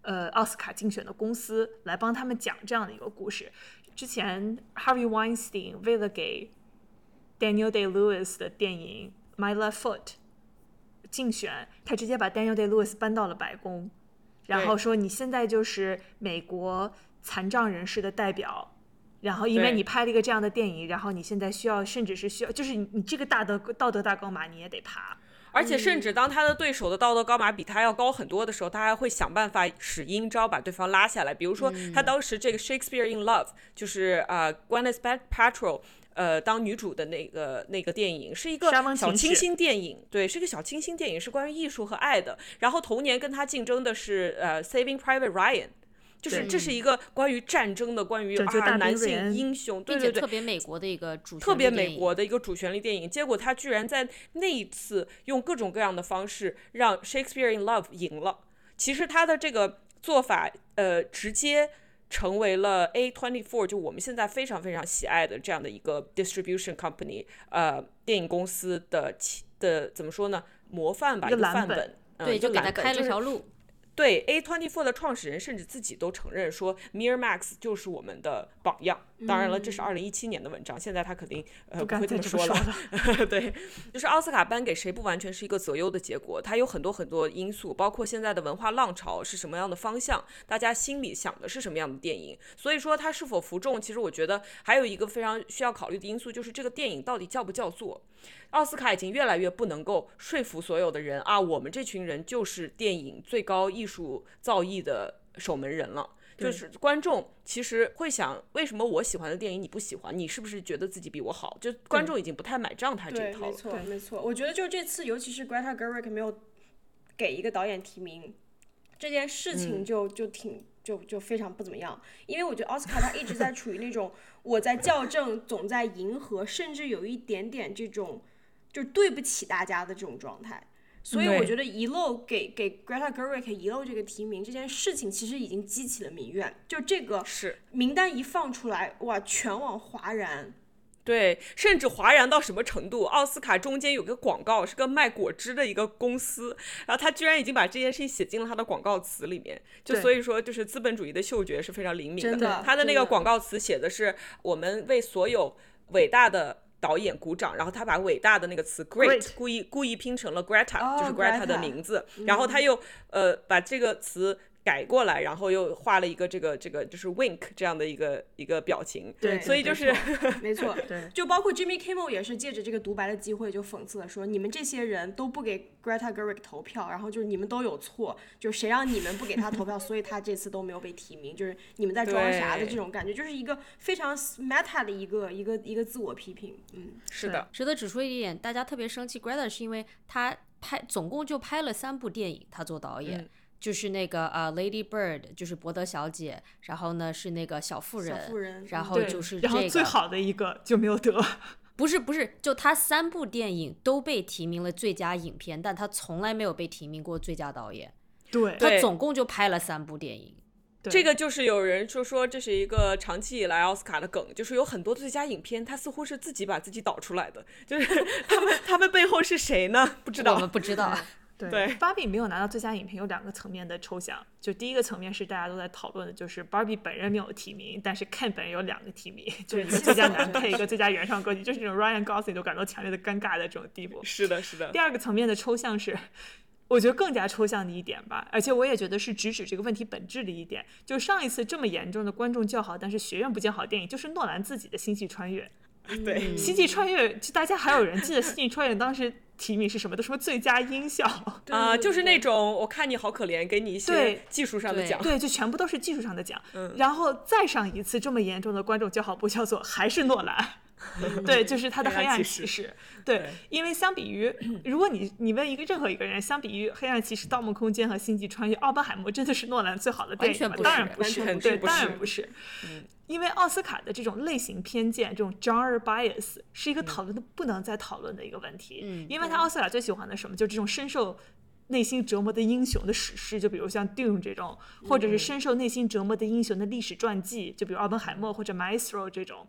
呃奥斯卡竞选的公司来帮他们讲这样的一个故事。之前 Harvey Weinstein 为了给 Daniel Day-Lewis 的电影 My Left Foot 竞选，他直接把 Daniel Day-Lewis 搬到了白宫，然后说你现在就是美国残障人士的代表，然后因为你拍了一个这样的电影，然后你现在需要甚至是需要就是你你这个大的道德大高马你也得爬。 而且甚至当他的对手的道德高马比他要高很多的时候，他还会想办法使阴招把对方拉下来。比如说他当时这个 Shakespeare in Love 就是呃 Gwyneth Paltrow 呃当女主的那个那个电影是一个小清新电影，对，是一个小清新电影，是关于艺术和爱的。然后同年跟他竞争的是呃 Saving Private Ryan，就是这是一个关于战争的，关于啊男性英雄，对对对， 特别美国的一个主旋律特别美国的一个主旋律电影。结果他居然在那一次用各种各样的方式让 Shakespeare in Love 赢了。其实他的这个做法，呃，直接成为了 A 二十四 就我们现在非常非常喜爱的这样的一个 distribution company， 呃，电影公司的的怎么说呢？模范吧，一个范本， 嗯、 对，就给他开了条路。 就是对 A 二十四 的创始人甚至自己都承认说 Miramax 就是我们的榜样。当然了，这是二零一七年的文章，现在他肯定呃不会这么说了。对，就是奥斯卡颁给谁不完全是一个择优的结果，它有很多很多因素，包括现在的文化浪潮是什么样的方向，大家心里想的是什么样的电影。所以说它是否服众，其实我觉得还有一个非常需要考虑的因素，就是这个电影到底叫不叫座。奥斯卡已经越来越不能够说服所有的人啊，我们这群人就是电影最高艺术造诣的守门人了。就是观众其实会想，为什么我喜欢的电影你不喜欢？你是不是觉得自己比我好？就观众已经不太买账他这一套了。 没错没错，我觉得就这次，尤其是 Greta Gerwig 没有给一个导演提名这件事情就，就就挺就就非常不怎么样。因为我觉得奥斯卡他一直在处于那种我在校正，总在迎合，甚至有一点点这种就对不起大家的这种状态。所以我觉得遗漏给给 Greta Gerwig 遗漏这个提名这件事情，其实已经激起了民怨。就这个名单一放出来，哇，全网哗然。 对，甚至哗然到什么程度？奥斯卡中间有个广告，是个卖果汁的一个公司，然后他居然已经把这件事情写进了他的广告词里面。就所以说，就是资本主义的嗅觉是非常灵敏的。 真的， 他的那个广告词写的是我们为所有伟大的导演鼓掌，然后他把伟大的那个词 great, great 故意故意拼成了 Greta， 就是 Greta 的名字，嗯、然后他又呃把这个词改过来，然后又画了一个这个这个就是 wink 这样的一个一个表情。 对， 所以就是没错，对，就包括 Jimmy Kimmel 也是借着这个独白的机会就讽刺了说，你们这些人都不给 Greta Gerwig 投票，然后就是你们都有错，就是谁让你们不给他投票，所以他这次都没有被提名，就是你们在装啥的这种感觉，就是一个非常 meta 的一个一个一个自我批评。嗯， 是的。 值得指出一点，大家特别生气 Greta 是因为他拍总共就拍了三部电影，他做导演。嗯，就是那个呃、uh, Lady Bird 就是伯德小姐，然后呢是那个小妇人， 小妇人然后就是这个， 然后最好的一个就没有得。 不是不是，就他三部电影都被提名了最佳影片，但他从来没有被提名过最佳导演。 对， 他总共就拍了三部电影。 这个就是有人说说这是一个长期以来奥斯卡的梗，就是有很多最佳影片他似乎是自己把自己导出来的，就是他们他们背后是谁呢？不知道， 我们不知道。 对，对 Barbie 没有拿到最佳影片有两个层面的抽象，就第一个层面是大家都在讨论的，就是 Barbie 本人没有提名，但是 Ken 本人有两个提名，就是一个最佳男配，一个最佳原创歌曲，就是这种 Ryan Gosling 都感到强烈的尴尬的这种地步。 是的，是的。 第二个层面的抽象是，我觉得更加抽象的一点吧，而且我也觉得是直指这个问题本质的一点，就上一次这么严重的观众叫好，但是学院不见好电影，就是诺兰自己的《星际穿越》。 对， 星际穿越，就大家还有人记得星际穿越当时提名是什么？都说最佳音效啊、呃，就是那种我看你好可怜，给你一些技术上的奖， 对，就全部都是技术上的奖。嗯，然后再上一次这么严重的观众叫好不叫座，还是诺兰。对，就是他的黑暗骑士。对，对，因为相比于，如果你你问一个任何一个人，相比于黑暗骑士、盗梦空间和星际穿越，奥本海默真的是诺兰最好的电影吗？当然不是，对，当然不是。嗯，因为奥斯卡的这种类型偏见，这种 genre bias 是一个讨论的不能再讨论的一个问题。嗯，因为他奥斯卡最喜欢的什么，就是这种深受内心折磨的英雄的史诗，就比如像 Dune 这种，或者是深受内心折磨的英雄的历史传记，就比如奥本海默或者 Maestro 这种。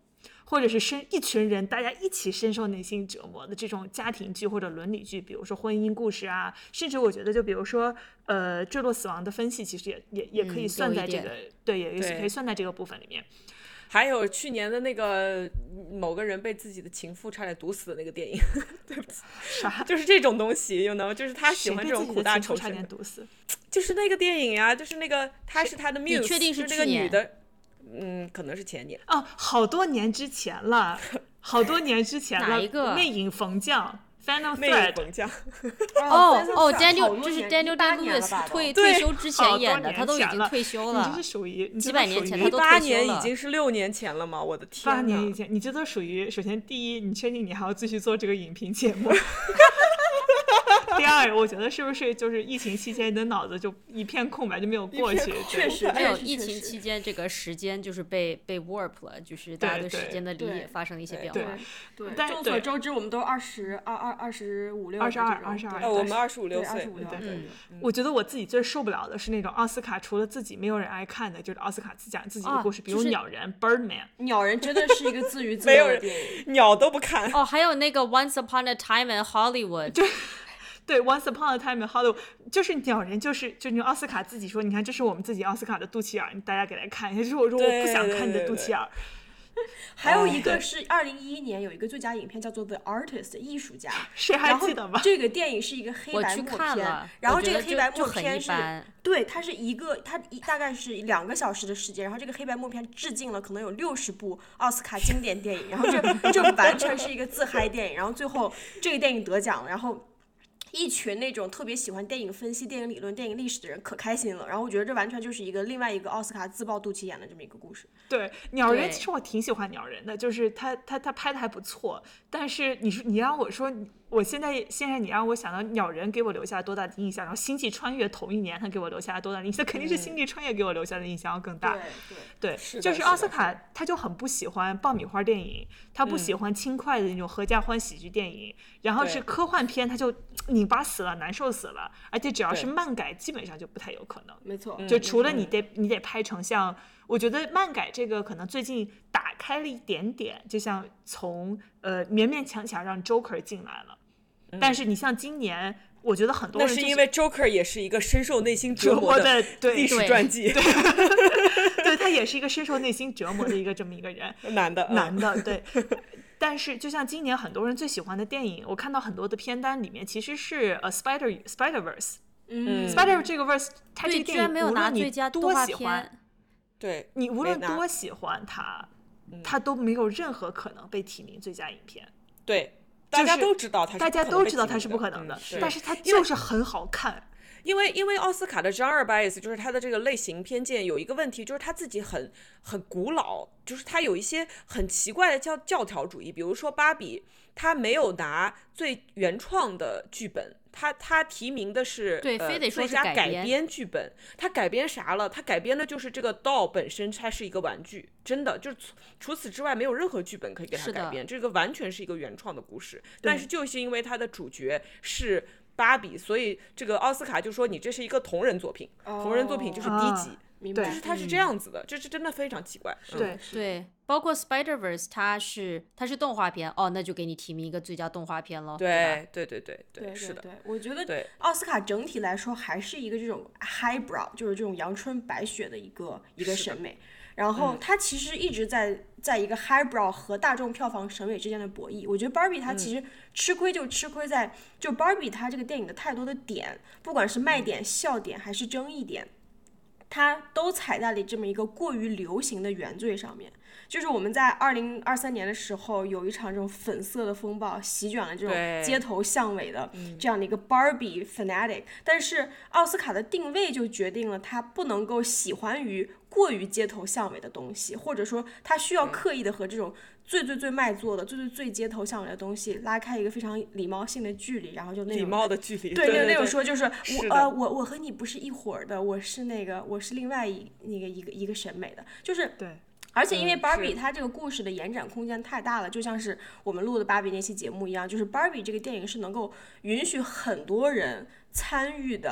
或者是深一群人大家一起深受内心折磨的这种家庭剧或者伦理剧，比如说婚姻故事啊，甚至我觉得就比如说呃坠落死亡的分析，其实也也也可以算在这个、嗯、对，也也可以算在这个部分里面。 还有去年的那个某个人被自己的情妇差点毒死的那个电影，对不起， 啥？ 就是这种东西，有能就是他喜欢这种苦大仇深的。 差点毒死？ 就是那个电影呀、啊，就是那个他是他的 muse， 你确定是这个女的？嗯，可能是前年。 哦，好多年之前了，好多年之前了。 哪一个？ 魅影逢将。Final 魅影逢将。 哦哦 ，Daniel 就是 Daniel Day-Lewis 退退休之前演的，他都已经退休了。 你这是属于几百年前他都退休了。 八年已经是六年前了吗？我的天！ 八年以前，你这都属于首先第一，你确定你还要继续做这个影评节目？第二，我觉得是不是就是疫情期间你的脑子就一片空白，就没有过去？ 确实， 没有疫情期间这个时间就是被被 warp 了，就是大家对时间的理解发生了一些变化。 对，对，众所周知，我们都二十二二二十五六， 二十二二十二， 我们二十五六岁。 对对对，我觉得我自己最受不了的是那种奥斯卡除了自己没有人爱看的，就是奥斯卡自讲自己的故事，比如鸟人 Birdman。 鸟人真的是一个自娱自乐的电影， 鸟都不看。 哦，还有那个 Once Upon a Time in Hollywood。 对 ，Once Upon a Time in Hollywood， 就是鸟人，就是就你奥斯卡自己说，你看这是我们自己奥斯卡的肚脐眼，大家给来看一下。就是我说我不想看你的肚脐眼。 还有一个是二零一一年有一个最佳影片叫做 The Artist 艺术家， 谁还记得吗？ 这个电影是一个黑白默片，然后这个黑白默片是，对，它是一个它大概是两个小时的时间，然后这个黑白默片致敬了可能有六十部奥斯卡经典电影，然后这这完全是一个自嗨电影，然后最后这个电影得奖了，然后一群那种特别喜欢电影分析、电影理论、电影历史的人可开心了，然后我觉得这完全就是一个另外一个奥斯卡自曝肚脐眼的这么一个故事。 对，鸟人其实我挺喜欢鸟人的，就是他他他拍的还不错，但是你说你让我说，我现在现在你让我想到鸟人给我留下多大的印象，然后星际穿越同一年他给我留下多大的印象，肯定是星际穿越给我留下的印象要更大。 对对对， 就是奥斯卡他就很不喜欢爆米花电影，他不喜欢轻快的那种合家欢喜剧电影，然后是科幻片他就拧巴死了，难受死了，而且只要是漫改基本上就不太有可能。 没错， 就除了你得你得拍成像。我觉得漫改这个可能最近打开了一点点，就像从呃勉勉强强让 Joker 进来了，嗯、但是你像今年，我觉得很多人、就是、 那是因为 Joker 也是一个深受内心折磨的历史传记， 对，对, 对他也是一个深受内心折磨的一个这么一个人， 男的， 男的，对。但是就像今年很多人最喜欢的电影，我看到很多的片单里面其实是呃 Spider Spider-Verse， 嗯 Spider 这个 verse， 它这个电影没有拿最佳多喜欢。 对， 你无论多喜欢它，它都没有任何可能被提名最佳影片。 对，大家都知道它是， 大家都知道它是不可能的， 嗯、 但是它就是很好看。 因为因为奥斯卡的 genre bias 就是它的这个类型偏见有一个问题，就是它自己很很古老，就是它有一些很奇怪的教教条主义，比如说芭比，它没有拿最原创的剧本。他他提名的是对， 呃非得说是最佳改编编剧本，他改编啥了？他改编的就是这个 doll 本身，它是一个玩具，真的就是除此之外没有任何剧本可以给他改编，这个完全是一个原创的故事。但是就是因为他的主角是芭比，所以这个奥斯卡就说你这是一个同人作品， 哦、 同人作品就是低级。 啊就是它是这样子的，嗯、这是真的非常奇怪。 对、 嗯、 对，包括 Spider-Verse， 它是它是动画片哦，那就给你提名一个最佳动画片了。 对对对对对对， 是的。 对，我觉得对奥斯卡整体来说还是一个这种 highbrow， 就是这种阳春白雪的一个一个审美。然后它其实一直在在一个 highbrow 和大众票房审美之间的博弈。我觉得 Barbie 它其实吃亏就吃亏在，就 Barbie 它这个电影的太多的点，不管是卖点、笑点还是争议点。它都踩在了这么一个过于流行的原罪上面，就是我们在二零二三年的时候有一场这种粉色的风暴席卷了这种街头巷尾的这样的一个 Barbie fanatic，、嗯、但是奥斯卡的定位就决定了它不能够喜欢于过于街头巷尾的东西，或者说它需要刻意的和这种最最最卖座的最最最街头巷尾的东西拉开一个非常礼貌性的距离，然后就那种礼貌的距离， 对， 对对那种说就是是我呃我我和你不是一伙儿的，我是那个我是另外一那个一个一个审美的，就是对。 而且因为嗯 Barbie 它这个故事的延展空间太大了，就像是我们录的芭比那期节目一样，就是 Barbie 这个电影是能够允许很多人参与的。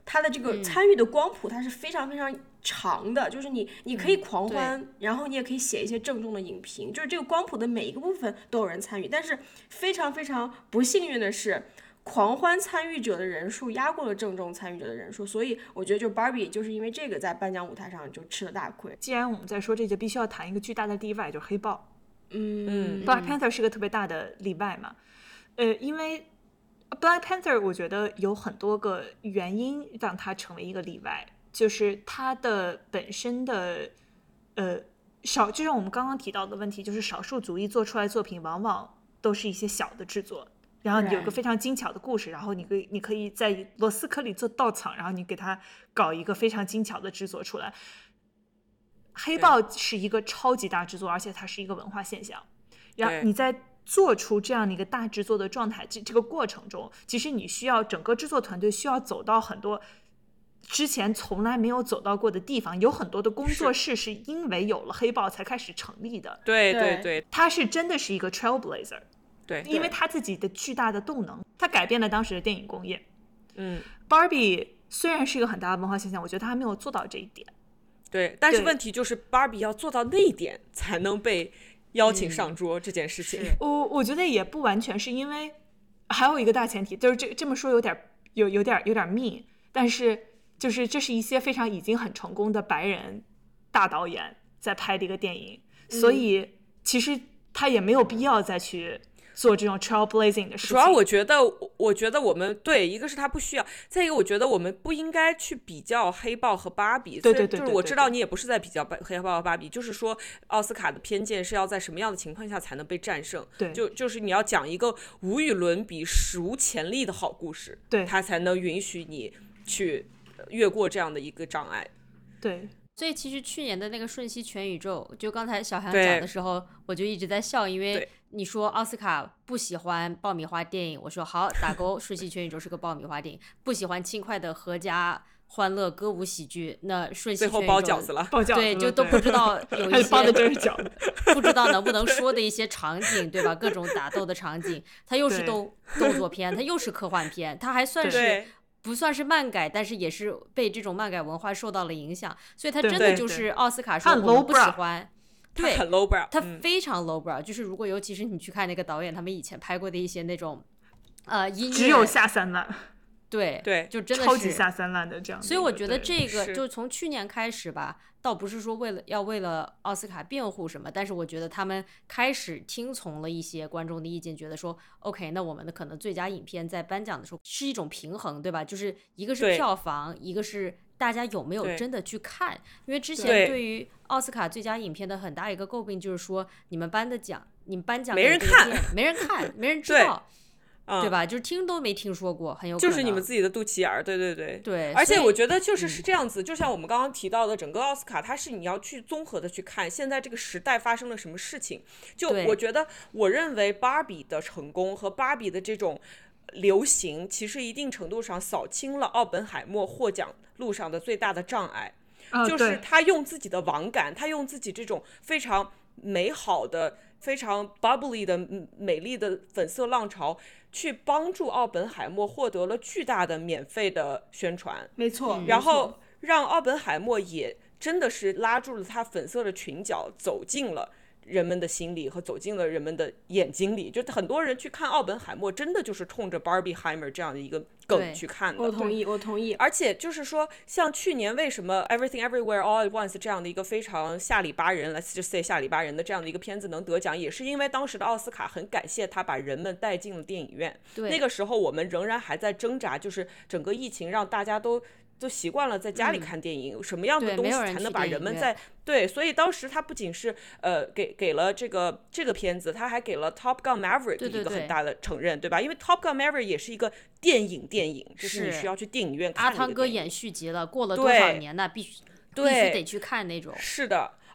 它的这个参与的光谱它是非常非常长的，就是你你可以狂欢、嗯、然后你也可以写一些郑重的影评，就是这个光谱的每一个部分都有人参与，但是非常非常不幸运的是狂欢参与者的人数压过了郑重参与者的人数，所以我觉得就 Barbie 就是因为这个在颁奖舞台上就吃了大亏。 既然我们在说这就必须要谈一个巨大的例外，就是黑豹。 嗯 Black Panther 是个特别大的例外嘛，呃，因为 Black Panther 我觉得有很多个原因让它成为一个例外，就是它的本身的呃少，就像我们刚刚提到的问题，就是少数族裔做出来的作品往往都是一些小的制作，然后你有一个非常精巧的故事，然后你可以你可以在螺丝壳里做稻草，然后你给它搞一个非常精巧的制作出来。黑豹是一个超级大制作，而且它是一个文化现象，然后你在做出这样的一个大制作的状态，这这个过程中，其实你需要整个制作团队需要走到很多之前从来没有走到过的地方，有很多的工作室是因为有了黑豹才开始成立的。 对对对， 它是真的是一个 trailblazer。 对， 因为它自己的巨大的动能，它改变了当时的电影工业。 嗯 ，Barbie 虽然是一个很大的文化现象，我觉得它还没有做到这一点。 对，但是问题就是 Barbie 要做到那一点才能被邀请上桌、嗯、这件事情。 我我觉得也不完全是因为还有一个大前提，就是这这么说有点有有点有点 mean， 但是就是这是一些非常已经很成功的白人大导演在拍的一个电影，嗯、所以其实他也没有必要再去做这种 trailblazing 的事情。 主要我觉得我觉得我们对一个是他不需要，再一个我觉得我们不应该去比较黑豹和芭比。 对对对， 就是我知道你也不是在比较黑豹和芭比，就是说奥斯卡的偏见是要在什么样的情况下才能被战胜。 对， 就就是你要讲一个无与伦比史无前例的好故事， 对， 它才能允许你去越过这样的一个障碍。 对， 所以其实去年的那个瞬息全宇宙，就刚才小韩讲的时候我就一直在笑，因为你说奥斯卡不喜欢爆米花电影，我说好打勾，瞬息全宇宙是个爆米花电影。不喜欢轻快的合家欢乐歌舞喜剧，那瞬息全宇宙最后包饺子了， 包饺子了， 对，就都不知道有一些包的真是饺子， 不知道能不能说的一些场景，对吧？各种打斗的场景，它又是动动作片，它又是科幻片，它还算是不算是漫改，但是也是被这种漫改文化受到了影响，所以它真的就是奥斯卡说我们不喜欢。对， 他很 lowbrow， 他非常 lowbrow，、嗯、就是如果尤其是你去看那个导演他们以前拍过的一些那种，呃，音乐只有下三滥， 对对， 就真的是超级下三滥的这样的。 所以我觉得这个就从去年开始吧，倒不是说为了要为了奥斯卡辩护什么，但是我觉得他们开始听从了一些观众的意见，觉得说 OK， 那我们的可能最佳影片在颁奖的时候是一种平衡，对吧？就是一个是票房，一个是大家有没有真的去看。因为之前对于奥斯卡最佳影片的很大一个诟病就是说，你们颁的奖，你们颁奖没人看， 没人看，没人知道。 对, 对吧？就是听都没听说过，很有可能就是你们自己的肚脐眼儿。对对对对， 而且我觉得就是是这样子、嗯、就像我们刚刚提到的，整个奥斯卡它是你要去综合的去看现在这个时代发生了什么事情。就我觉得我认为芭比的成功和芭比的这种流行其实一定程度上扫清了奥本海默获奖路上的最大的障碍、 哦、 就是他用自己的网感，他用自己这种非常美好的非常 bubbly 的美丽的粉色浪潮去帮助奥本海默获得了巨大的免费的宣传。 没错， 然后让奥本海默也真的是拉住了他粉色的裙角，走进了人们的心里和走进了人们的眼睛里。就很多人去看奥本海默真的就是冲着 Barbieheimer 这样的一个梗去看的。 我同意我同意。 而且就是说像去年为什么 Everything Everywhere All at Once 这样的一个非常下里巴人 Let's just say 下里巴人的这样的一个片子能得奖，也是因为当时的奥斯卡很感谢他把人们带进了电影院。那个时候我们仍然还在挣扎，就是整个疫情让大家都都习惯了在家里看电影、嗯、什么样的东西才能把人们在 对, 对，所以当时他不仅是呃给给了这个这个片子，他还给了 Top Gun Maverick 一个很大的承认， 对, 对, 对, 对吧？因为 Top Gun Maverick 也是一个电影电影，就是你需要去电影院看。 阿汤哥演续集了，过了多少年呢？必须必须得去看那种。 是的。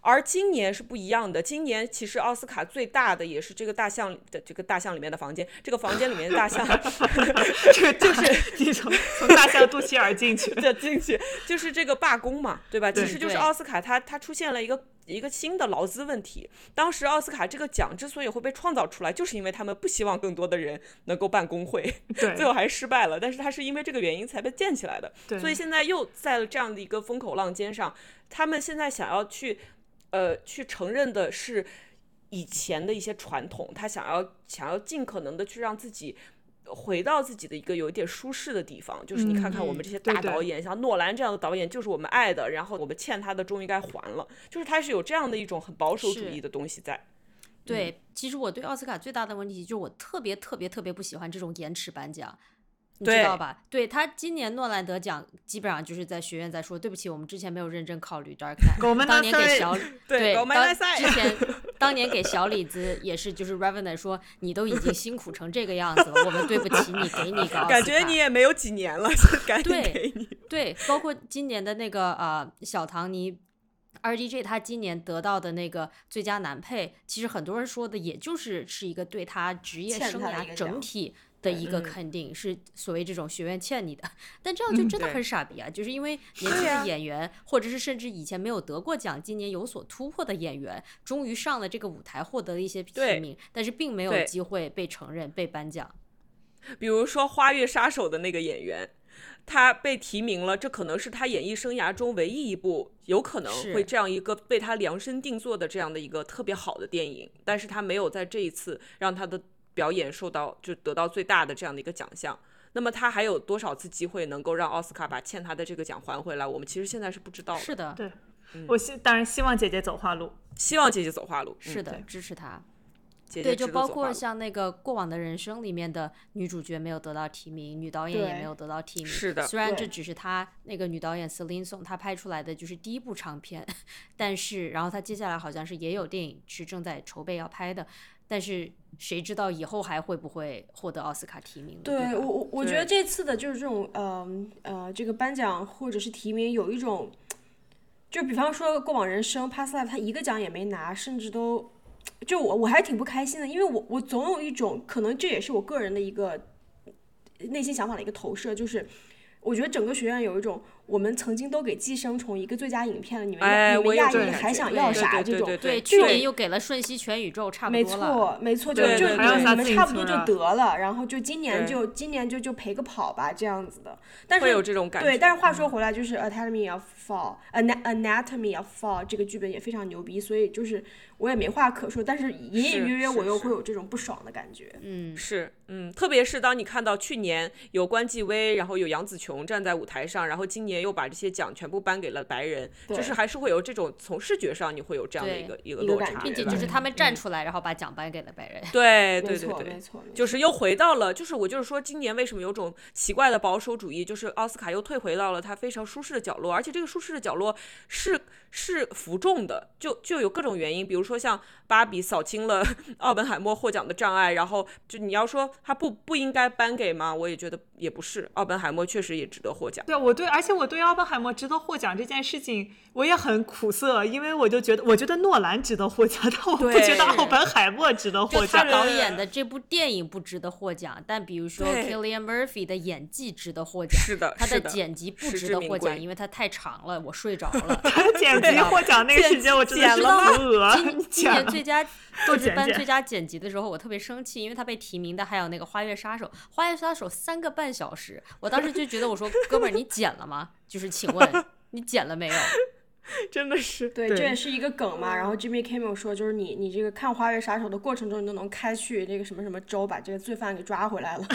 而今年是不一样的，今年其实奥斯卡最大的也是这个大象的这个大象里面的房间，这个房间里面的大象这个就是你从从大象肚脐眼进去的进去，就是这个罢工嘛，对吧？ 对其实就是奥斯卡它它出现了一个一个新的劳资问题。当时奥斯卡这个奖之所以会被创造出来，就是因为他们不希望更多的人能够办工会， 对， 最后还失败了。但是它是因为这个原因才被建起来的， 对， 所以现在又在了这样的一个风口浪尖上，他们现在想要去呃去承认的是以前的一些传统，他想要想要尽可能的去让自己回到自己的一个有一点舒适的地方，就是你看看我们这些大导演， 嗯、 像诺兰这样的导演就是我们爱的，然后我们欠他的终于该还了，就是他是有这样的一种很保守主义的东西在。 对、 嗯， 其实我对奥斯卡最大的问题就是我特别特别特别不喜欢这种延迟颁奖。你知道吧？对，他今年诺兰得奖，基本上就是在学院在说，对不起，我们之前没有认真考虑 Dark Knight。当年给小对， 当之前当年给小李子也是，就是 Revenant 说你都已经辛苦成这个样子了，我们对不起你，给你个奥斯卡。 感觉你也没有几年了，赶紧给你。 对，对，包括今年的那个呃小唐尼。R D J 他今年得到的那个最佳男配，其实很多人说的也就是是一个对他职业生涯整体的一个肯定，是所谓这种学院欠你的。但这样就真的很傻逼啊！嗯、就是因为年轻的演员，或者是甚至以前没有得过奖，今年有所突破的演员，终于上了这个舞台，获得了一些提名，但是并没有机会被承认、被颁奖。 比如说《花月杀手》的那个演员。他被提名了，这可能是他演艺生涯中唯一一部有可能会这样一个被他量身定做的这样的一个特别好的电影，但是他没有在这一次让他的表演受到就得到最大的这样的一个奖项。那么他还有多少次机会能够让奥斯卡把欠他的这个奖还回来？我们其实现在是不知道的。 是的， 对， 嗯、 我希当然希望姐姐走花路， 希望姐姐走花路。 是的， 嗯、 支持她。 姐姐对，就包括像那个《过往的人生》里面的女主角没有得到提名，女导演也没有得到提名。 是的， 虽然这只是她那个女导演 Celine Song 她拍出来的就是第一部长片，但是然后她接下来好像是也有电影是正在筹备要拍的，但是谁知道以后还会不会获得奥斯卡提名？ 对， 对我我我觉得这次的就是这种呃呃这个颁奖或者是提名有一种，就比方说《过往人生》Past Life 他一个奖也没拿，甚至都。就我我还挺不开心的，因为我我总有一种可能，这也是我个人的一个内心想法的一个投射，就是我觉得整个学院有一种我们曾经都给寄生虫一个最佳影片了，你们、 哎、 你们亚裔还想要啥这种？ 对， 去年又给了瞬息全宇宙，差不多了。 没错，没错，就对就对对你们差不多就得了，然后就今年就今年就就陪个跑吧这样子的。但是会有这种感觉。 对，但是话说回来，就是 Anatomy of Fall，Anatomy of Fall 这个剧本也非常牛逼，所以就是我也没话可说，但是隐隐约约我又会有这种不爽的感觉。 嗯， 是，嗯，特别是当你看到去年有关继威，然后有杨紫琼站在舞台上，然后今年又把这些奖全部颁给了白人，就是还是会有这种从视觉上你会有这样的一个一个落差， 并且就是他们站出来，然后把奖颁给了白人。 对对对对， 没错， 就是又回到了，就是我就是说今年为什么有种奇怪的保守主义，就是奥斯卡又退回到了他非常舒适的角落，而且这个舒适的角落是是服众的，就就有各种原因，比如说像芭比扫清了奥本海默获奖的障碍，然后就你要说他不不应该颁给吗？我也觉得也不是，奥本海默确实也值得获奖。 对，我对，而且我对奥本海默值得获奖这件事情我也很苦涩，因为我就觉得我觉得诺兰值得获奖，但我不觉得奥本海默值得获奖。 他导演的这部电影不值得获奖，但比如说 Cillian Murphy 的演技值得获奖， 是的， 他的剪辑不值得获奖，因为他太长了，我睡着了。 剪辑获奖那个时间我真的是扶额。 今今年最佳就是颁最佳剪辑的时候，我特别生气，因为他被提名的还有那个《花月杀手》，《花月杀手》三个半小时，我当时就觉得，我说哥们儿，你剪了吗？就是请问你剪了没有？ 真的是， 对，这也是一个梗嘛。然后 Jimmy Kimmel 说，就是你你这个看《花月杀手》的过程中，你都能开去这个什么什么州，把这个罪犯给抓回来了。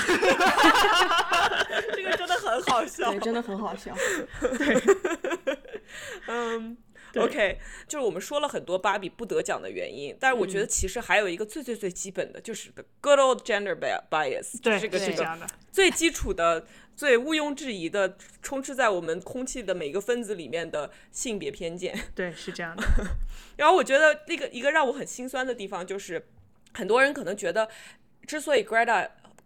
这个真的很好笑， 对，真的很好笑。 对，嗯。OK， 就是我们说了很多芭比不得奖的原因，但是我觉得其实还有一个最最最基本的，就是 the good old gender bias， 对， 这个这个最基础的、最毋庸置疑的，充斥在我们空气的每个分子里面的性别偏见。 对，是这样的。 然后我觉得那个一个让我很心酸的地方，就是很多人可能觉得，之所以 Greta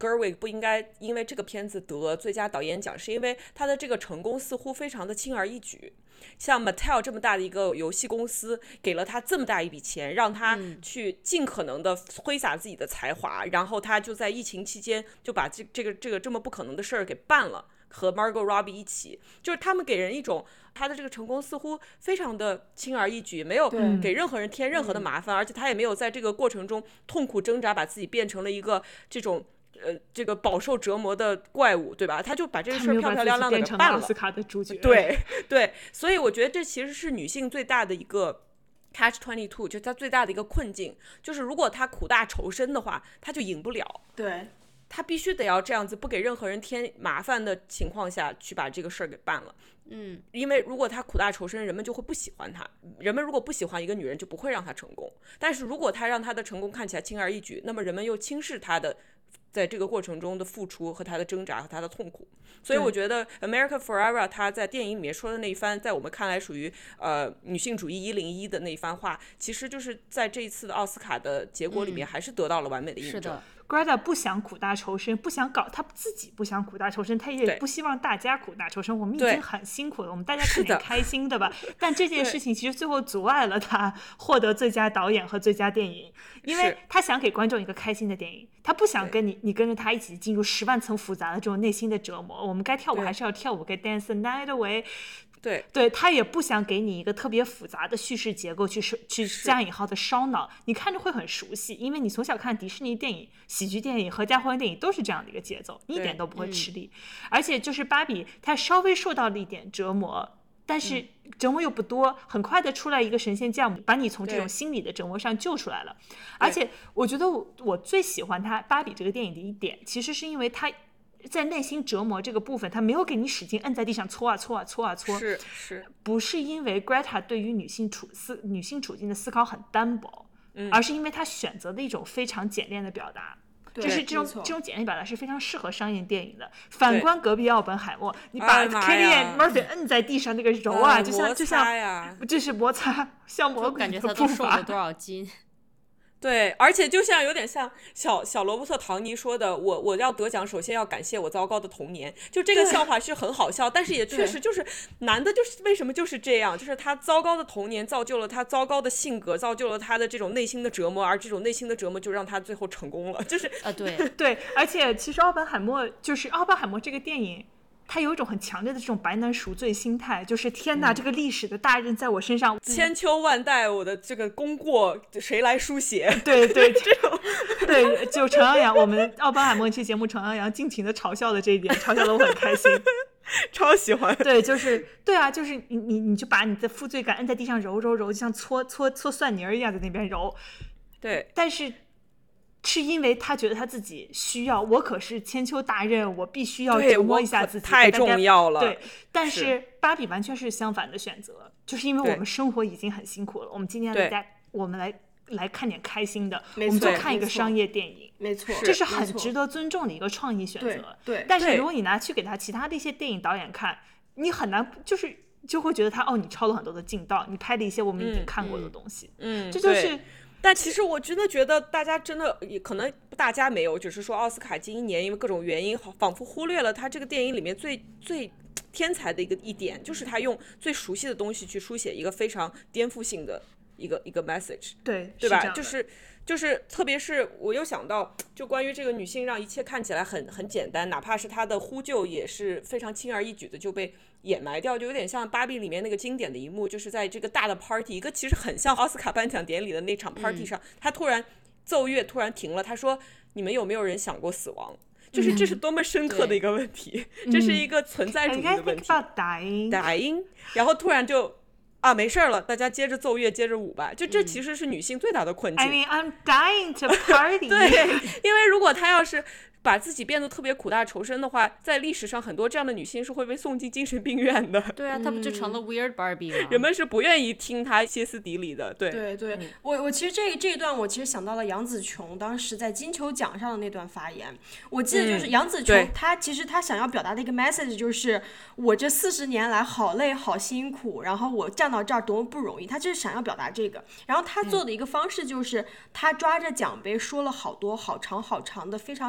Gerwig 不应该因为这个片子得最佳导演奖，是因为他的这个成功似乎非常的轻而易举。像 Mattel 这么大的一个游戏公司给了他这么大一笔钱，让他去尽可能的挥洒自己的才华、嗯、然后他就在疫情期间就把这这个这个这么不可能的事儿给办了，和 Margot Robbie 一起，就是他们给人一种他的这个成功似乎非常的轻而易举，没有给任何人添任何的麻烦、嗯、而且他也没有在这个过程中痛苦挣扎，把自己变成了一个这种呃，这个饱受折磨的怪物，对吧？他就把这个事儿漂漂亮亮的给办了。 奥斯卡的主角。 对对，所以我觉得这其实是女性最大的一个 catch 二十二，就是她最大的一个困境，就是如果她苦大仇深的话，她就赢不了。 对， 她必须得要这样子，不给任何人添麻烦的情况下去把这个事儿给办了。 嗯， 因为如果她苦大仇深，人们就会不喜欢她。人们如果不喜欢一个女人，就不会让她成功。但是如果她让她的成功看起来轻而易举，那么人们又轻视她的在这个过程中的付出和他的挣扎和他的痛苦。所以我觉得 America Ferrera 他在电影里面说的那一番，在我们看来属于呃女性主义一零一的那一番话，其实就是在这一次的奥斯卡的结果里面还是得到了完美的印证。 嗯、是的 Greta 不想苦大仇深，不想搞，他自己不想苦大仇深，他也不希望大家苦大仇深。我们已经很辛苦了，我们大家看点开心的吧。但这件事情其实最后阻碍了他获得最佳导演和最佳电影，因为他想给观众一个开心的电影，他不想跟你你跟着他一起进入十万层复杂的这种内心的折磨。我们该跳舞还是要跳舞，该 dance the night away。 对对，他也不想给你一个特别复杂的叙事结构去去加引号的烧脑，你看着会很熟悉，因为你从小看迪士尼电影、喜剧电影、合家欢电影都是这样的一个节奏，你一点都不会吃力。嗯、而且就是芭比，她稍微受到了一点折磨，但是折磨又不多，嗯、很快的出来一个神仙降母，把你从这种心理的折磨上救出来了。而且我觉得我我最喜欢她芭比这个电影的一点，其实是因为她在内心折磨这个部分，他没有给你使劲摁在地上搓啊搓啊搓啊搓， 是是， 不是因为 Greta 对于女性处思女性处境的思考很单薄，嗯、而是因为她选择的一种非常简练的表达，就是这种这种简练表达是非常适合商业电影的。反观隔壁奥本海默，你把 Cillian Murphy 摁在地上那个揉啊，就像就像这是摩擦，像魔鬼感觉他都瘦了多少斤。 对，而且就像有点像小小罗伯特·唐尼说的，我我要得奖，首先要感谢我糟糕的童年。就这个笑话是很好笑，但是也确实就是男的，就是为什么就是这样，就是他糟糕的童年造就了他糟糕的性格，造就了他的这种内心的折磨，而这种内心的折磨就让他最后成功了。就是啊，对对，而且其实奥本海默就是奥本海默这个电影。他有一种很强烈的这种白男赎罪心态，就是天哪、嗯，这个历史的大任在我身上， 千秋万代，我的这个功过谁来书写？ 对对，这种对，就陈阳阳，我们奥本海默这期节目，陈阳阳尽情的嘲笑的这一点，嘲笑的我很开心， 超喜欢。 对，就是对啊，就是你你你就把你的负罪感摁在地上揉揉揉，就像搓搓搓蒜泥儿一样在那边揉。 对， 但是。是因为他觉得他自己需要，我可是千秋大任，我必须要折磨一下自己， 太重要了。 对，但是芭比完全是相反的选择，就是因为我们生活已经很辛苦了，我们今天来家，我们来来看点开心的，我们就看一个商业电影， 没错， 这是很值得尊重的一个创意选择。 对， 但是如果你拿去给他其他的一些电影导演看，你很难就是就会觉得他哦，你抄了很多的劲道，你拍了一些我们已经看过的东西， 嗯， 这就是。 但其实我真的觉得大家真的可能大家没有，只是说奥斯卡近一年因为各种原因仿佛忽略了他这个电影里面最最天才的一个一点，就是他用最熟悉的东西去书写一个非常颠覆性的一个一个 message， 对对吧？就是就是特别是我又想到就关于这个女性让一切看起来很很简单，哪怕是她的呼救也是非常轻而易举的就被掩埋掉，就有点像芭比里面那个经典的一幕，就是在这个大的 party， 一个其实很像奥斯卡颁奖典礼的那场 party 上，他、嗯、突然奏乐突然停了，他说你们有没有人想过死亡？就是这是多么深刻的一个问题、嗯、这是一个存在主义的问题、 嗯、dying dying 然后突然就啊，没事了，大家接着奏乐，接着舞吧。就这其实是女性最大的困境。 I mean, I'm dying to party 。 对，因为如果她要是把自己变得特别苦大仇深的话，在历史上很多这样的女性是会被送进精神病院的。 对啊，她不就成了 weird Barbie 吗？ 人们是不愿意听她歇斯底里的。对对对，嗯、我我其实这这一段我其实想到了杨紫琼当时在金球奖上的那段发言。我记得就是杨紫琼、嗯、她其实她想要表达的一个 message 就是我这四十年来好累好辛苦，然后我站到这儿多么不容易，她就是想要表达这个。然后她做的一个方式就是她抓着奖杯说了好多好长好长的非常深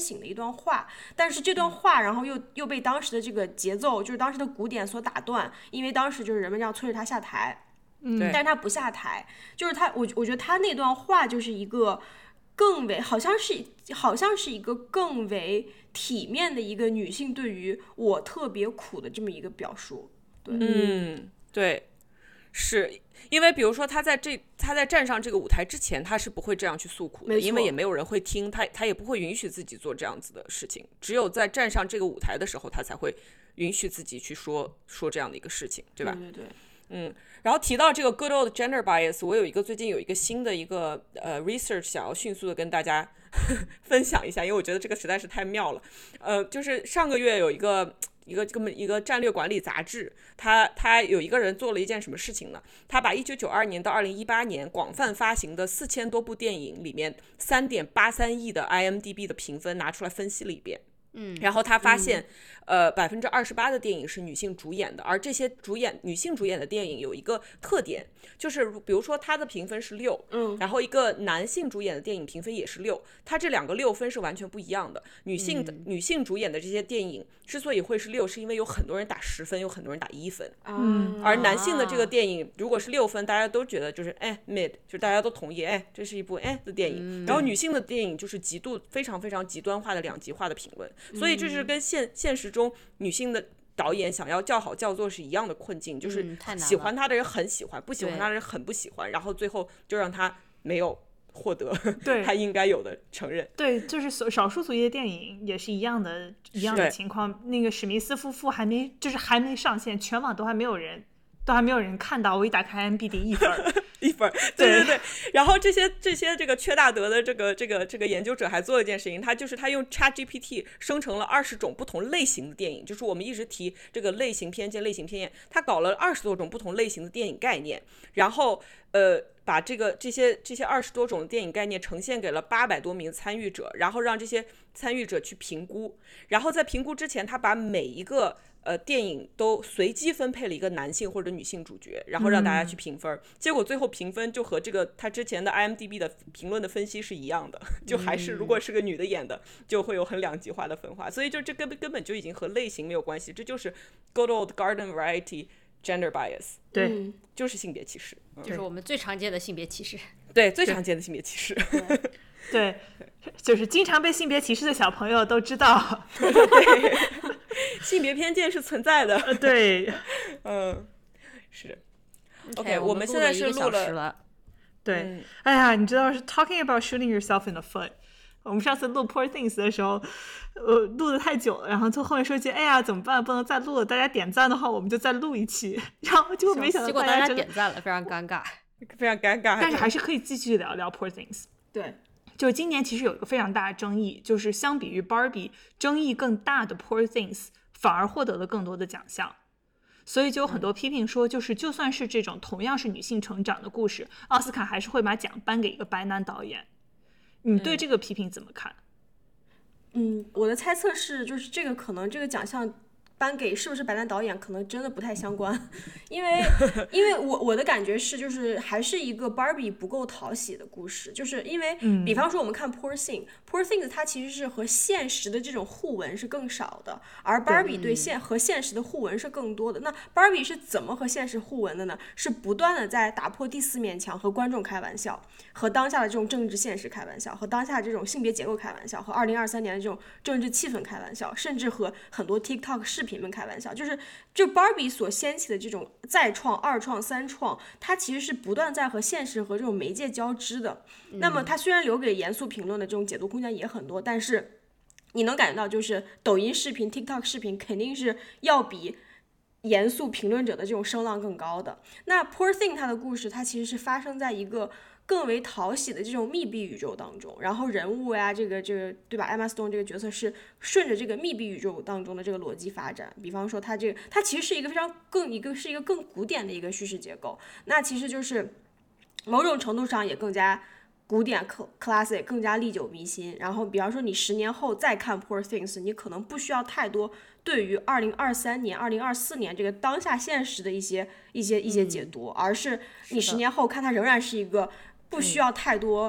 醒的一段话，但是这段话然后又又被当时的这个节奏，就是当时的鼓点所打断，因为当时就是人们要催着他下台， 嗯， 但是他不下台，就是他我我觉得他那段话就是一个更为好像是好像是一个更为体面的一个女性对于我特别苦的这么一个表述。对， 嗯，对，是因为比如说他在这他在站上这个舞台之前，他是不会这样去诉苦的，因为也没有人会听他，他也不会允许自己做这样子的事情。只有在站上这个舞台的时候，他才会允许自己去说说这样的一个事情，对吧？ 对对对。 嗯，然后提到这个 good old gender bias， 我有一个最近有一个新的一个呃 research 想要迅速的跟大家呵呵分享一下，因为我觉得这个实在是太妙了。呃，就是上个月有一个一个这么一个战略管理杂志，他他有一个人做了一件什么事情呢？他把一九九二年到二零一八年广泛发行的四千多部电影里面三点八三亿的 I M D B 的评分拿出来分析了一遍。 嗯， 然后他发现，嗯、呃，百分之二十八的电影是女性主演的，而这些主演女性主演的电影有一个特点，就是比如说他的评分是六， 嗯， 然后一个男性主演的电影评分也是六，他这两个六分是完全不一样的。女性的、嗯、女性主演的这些电影之所以会是六，是因为有很多人打十分，有很多人打一分， 嗯， 而男性的这个电影如果是六分，大家都觉得就是哎 mid， 就大家都同意，哎，这是一部哎的电影。嗯、然后女性的电影就是极度非常非常极端化的两极化的评论。所以这是跟现现实中女性的导演想要叫好叫座是一样的困境，就是喜欢他的人很喜欢，不喜欢他的人很不喜欢，然后最后就让他没有获得他应该有的承认。 对，就是少数族裔的电影也是一样的一样的情况。那个史密斯夫妇还没就是还没上线，全网都还没有人都还没有人看到，我一打开 I M D B 一分一分，对对对。然后这些这些这个缺大德的这个这个这个研究者还做了一件事情，他就是他用 ChatGPT 生成了二十种不同类型的电影，就是我们一直提这个类型偏见类型偏见，他搞了二十多种不同类型的电影概念，然后呃把这个这些这些二十多种电影概念呈现给了八百多名参与者，然后让这些参与者去评估，然后在评估之前，他把每一个呃，电影都随机分配了一个男性或者女性主角，然后让大家去评分、嗯、结果最后评分就和这个他之前的 I M D B 的评论的分析是一样的，就还是如果是个女的演的就会有很两极化的分化，所以就这根本根本就已经和类型没有关系，这就是 good old garden variety gender bias， 对、 嗯，就是性别歧视、 嗯、就是我们最常见的性别歧视， 对，最常见的性别歧视， 对，就是经常被性别歧视的小朋友都知道对，性别偏见是存在的， 呃，对， 嗯，是 OK， 我们现在是录了， 了对、 嗯、 哎呀，你知道是 talking about shooting yourself in the foot， 我们上次录 Poor Things 的时候呃，录的太久了，然后最后面说句哎呀怎么办，不能再录了，大家点赞的话我们就再录一期，然后结果没想到结果大家点赞了，非常尴尬非常尴尬， 但是还是可以继续聊聊 Poor Things。 对， 就今年其实有一个非常大的争议，就是相比于 Barbie 争议更大的 Poor Things 反而获得了更多的奖项，所以就有很多批评说，就是就算是这种同样是女性成长的故事，奥斯卡还是会把奖颁给一个白男导演。你对这个批评怎么看？ 嗯，我的猜测是，就是这个可能这个奖项颁给是不是白男导演可能真的不太相关，因为因为我我的感觉是就是还是一个 Barbie 不够讨喜的故事，就是因为、嗯、比方说我们看 Poor Things Poor Things 它其实是和现实的这种互文是更少的，而 Barbie 对现、嗯、和现实的互文是更多的。那 Barbie 是怎么和现实互文的呢？是不断的在打破第四面墙，和观众开玩笑，和当下的这种政治现实开玩笑，和当下的这种性别结构开玩笑，和二零二三年的这种政治气氛开玩笑，甚至和很多 TikTok 视频们开玩笑，就是就 Barbie 所掀起的这种再创、二创、三创，它其实是不断在和现实和这种媒介交织的。嗯、那么它虽然留给严肃评论的这种解读空间也很多，但是你能感觉到，就是抖音视频、TikTok 视频肯定是要比严肃评论者的这种声浪更高的。那 Poor Thing 它的故事，它其实是发生在一个更为讨喜的这种密闭宇宙当中，然后人物呀，这个这个对吧 Emma Stone 这个角色是顺着这个密闭宇宙当中的这个逻辑发展。比方说它这个它其实是一个非常更一个是一个更古典的一个叙事结构，那其实就是某种程度上也更加古典 classic， 更加历久弥新。然后比方说你十年后再看 Poor Things， 你可能不需要太多对于二零二三年二零二四年这个当下现实的一些一些一些解读、嗯、而是你十年后看它仍然是一个不需要太多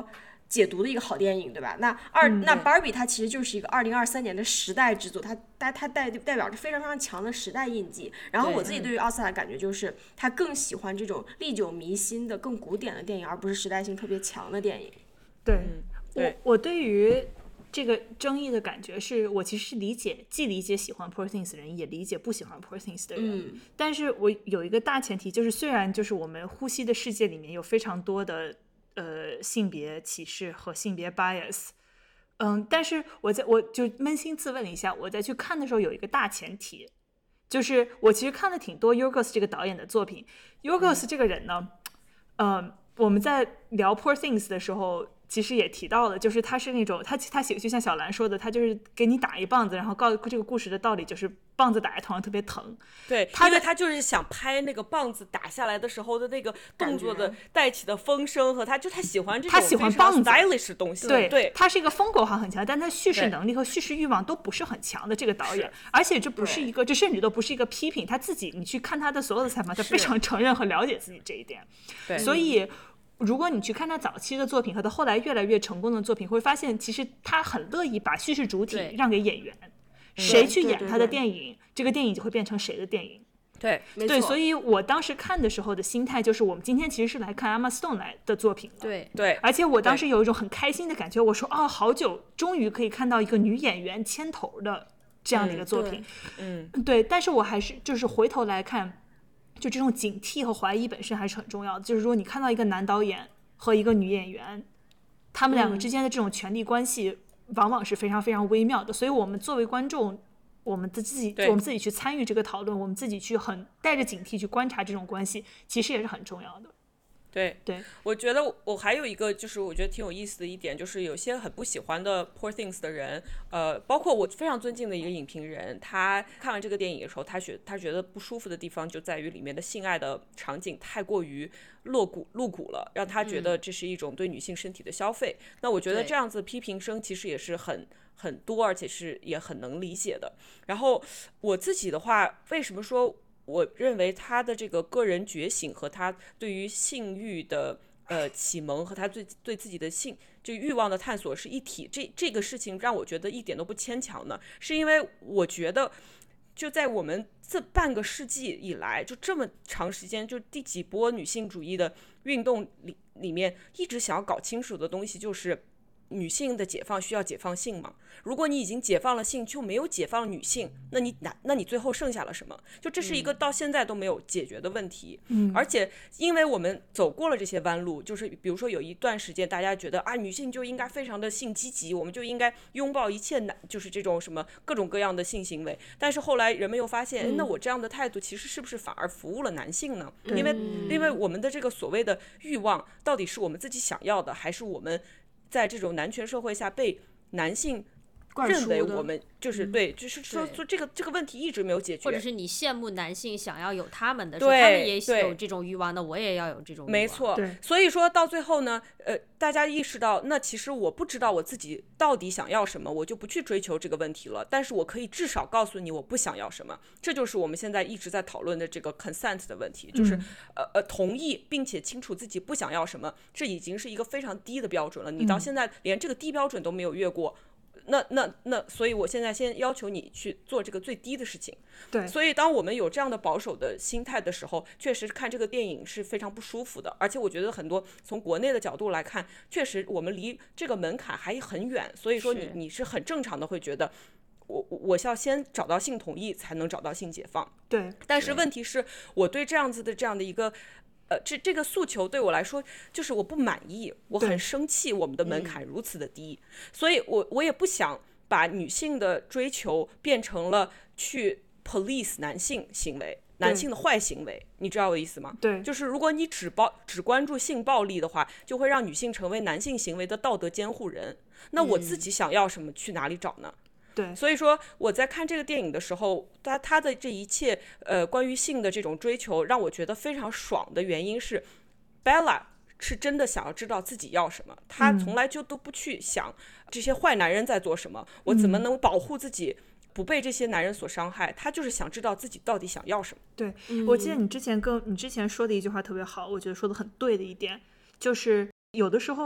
解读的一个好电影，对吧？那二、 嗯、 那 Barbie 它其实就是一个二零二三年的时代之作，它它它代代表着非常非常强的时代印记。然后我自己对于奥斯卡的感觉就是，他更喜欢这种历久弥新的、更古典的电影，而不是时代性特别强的电影。 对， 嗯、对我我对于这个争议的感觉是，我其实是理解，既理解喜欢 Poor Things 的人，也理解不喜欢 Poor Things 的人。 嗯、 但是我有一个大前提，就是虽然就是我们呼吸的世界里面有非常多的呃性别歧视和性别 bias， 嗯，但是我在我就扪心自问了一下，我在去看的时候有一个大前提，就是我其实看了挺多 Yorgos 这个导演的作品。Yorgos 这个人呢，嗯、呃，我们在聊 Poor Things 的时候。其实也提到了，就是他是那种他他写就像小兰说的，他就是给你打一棒子，然后告这个故事的道理就是棒子打在头上特别疼。 对，他因为他就是想拍那个棒子打下来的时候的那个动作的带起的风声和他就他喜欢这种他喜欢棒子 stylish 的东西。 对对， 他是一个风格很强，但他叙事能力和叙事欲望都不是很强的这个导演。而且这不是一个，这甚至都不是一个批评，他自己你去看他的所有的采访，他非常承认和了解自己这一点。 对， 所以。如果你去看他早期的作品和他后来越来越成功的作品，会发现其实他很乐意把叙事主体让给演员，谁去演他的电影，这个电影就会变成谁的电影。 对对，所以我当时看的时候的心态就是，我们今天其实是来看 Emma Stone 来的作品了。 对对， 而且我当时有一种很开心的感觉，我说哦，好久终于可以看到一个女演员牵头的这样的一个作品。 嗯， 对，对，但是我还是就是回头来看。就这种警惕和怀疑本身还是很重要的，就是说你看到一个男导演和一个女演员，他们两个之间的这种权力关系往往是非常非常微妙的，所以我们作为观众，我们自己我们自己去参与这个讨论，我们自己去很带着警惕去观察这种关系，其实也是很重要的。 对对， 我觉得我还有一个就是我觉得挺有意思的一点，就是有些很不喜欢的 Poor Things 的人，呃，包括我非常尊敬的一个影评人，他看完这个电影的时候，他觉他觉得不舒服的地方就在于里面的性爱的场景太过于露骨露骨了，让他觉得这是一种对女性身体的消费。嗯、那我觉得这样子批评声其实也是很很多，而且是也很能理解的。然后我自己的话，为什么说？我认为他的这个个人觉醒和他对于性欲的呃启蒙和他对对自己的性就欲望的探索是一体，这这个事情让我觉得一点都不牵强呢，是因为我觉得就在我们这半个世纪以来，就这么长时间，就第几波女性主义的运动里里面，一直想要搞清楚的东西就是。女性的解放需要解放性吗？如果你已经解放了性，就没有解放女性，那你那那你最后剩下了什么？就这是一个到现在都没有解决的问题。嗯，而且因为我们走过了这些弯路，就是比如说有一段时间大家觉得啊，女性就应该非常的性积极，我们就应该拥抱一切男，就是这种什么各种各样的性行为。但是后来人们又发现，嗯、那我这样的态度其实是不是反而服务了男性呢？嗯、因为因为我们的这个所谓的欲望，到底是我们自己想要的，还是我们？在这种男权社会下被男性认为我们就是对，就是说说这个这个问题一直没有解决， 或者是你羡慕男性想要有他们的，说他们也有这种欲望，那我也要有这种欲望。 没错，所以说到最后呢，呃，大家意识到，那其实我不知道我自己到底想要什么，我就不去追求这个问题了。但是我可以至少告诉你我不想要什么，这就是我们现在一直在讨论的这个 consent 的问题，就是、嗯、呃呃同意并且清楚自己不想要什么，这已经是一个非常低的标准了。你到现在连这个低标准都没有越过。那那那，所以我现在先要求你去做这个最低的事情。 对， 所以当我们有这样的保守的心态的时候，确实看这个电影是非常不舒服的。而且我觉得很多从国内的角度来看，确实我们离这个门槛还很远。所以说你你是很正常的会觉得，我我是要先找到性同意才能找到性解放。 对， 但是问题是我对这样子的这样的一个。呃，这这个诉求对我来说就是我不满意，我很生气，我们的门槛如此的低，嗯、所以我我也不想把女性的追求变成了去 police 男性行为，男性的坏行为，你知道我的意思吗？ 对， 就是如果你只包只关注性暴力的话，就会让女性成为男性行为的道德监护人。那我自己想要什么，嗯、去哪里找呢？ 对， 所以说我在看这个电影的时候，他他的这一切呃关于性的这种追求，让我觉得非常爽的原因是 ，Bella 是真的想要知道自己要什么，他从来就都不去想这些坏男人在做什么，嗯、我怎么能保护自己不被这些男人所伤害？他就是想知道自己到底想要什么。 对，我记得你之前跟你之前说的一句话特别好，我觉得说的很对的一点，就是有的时候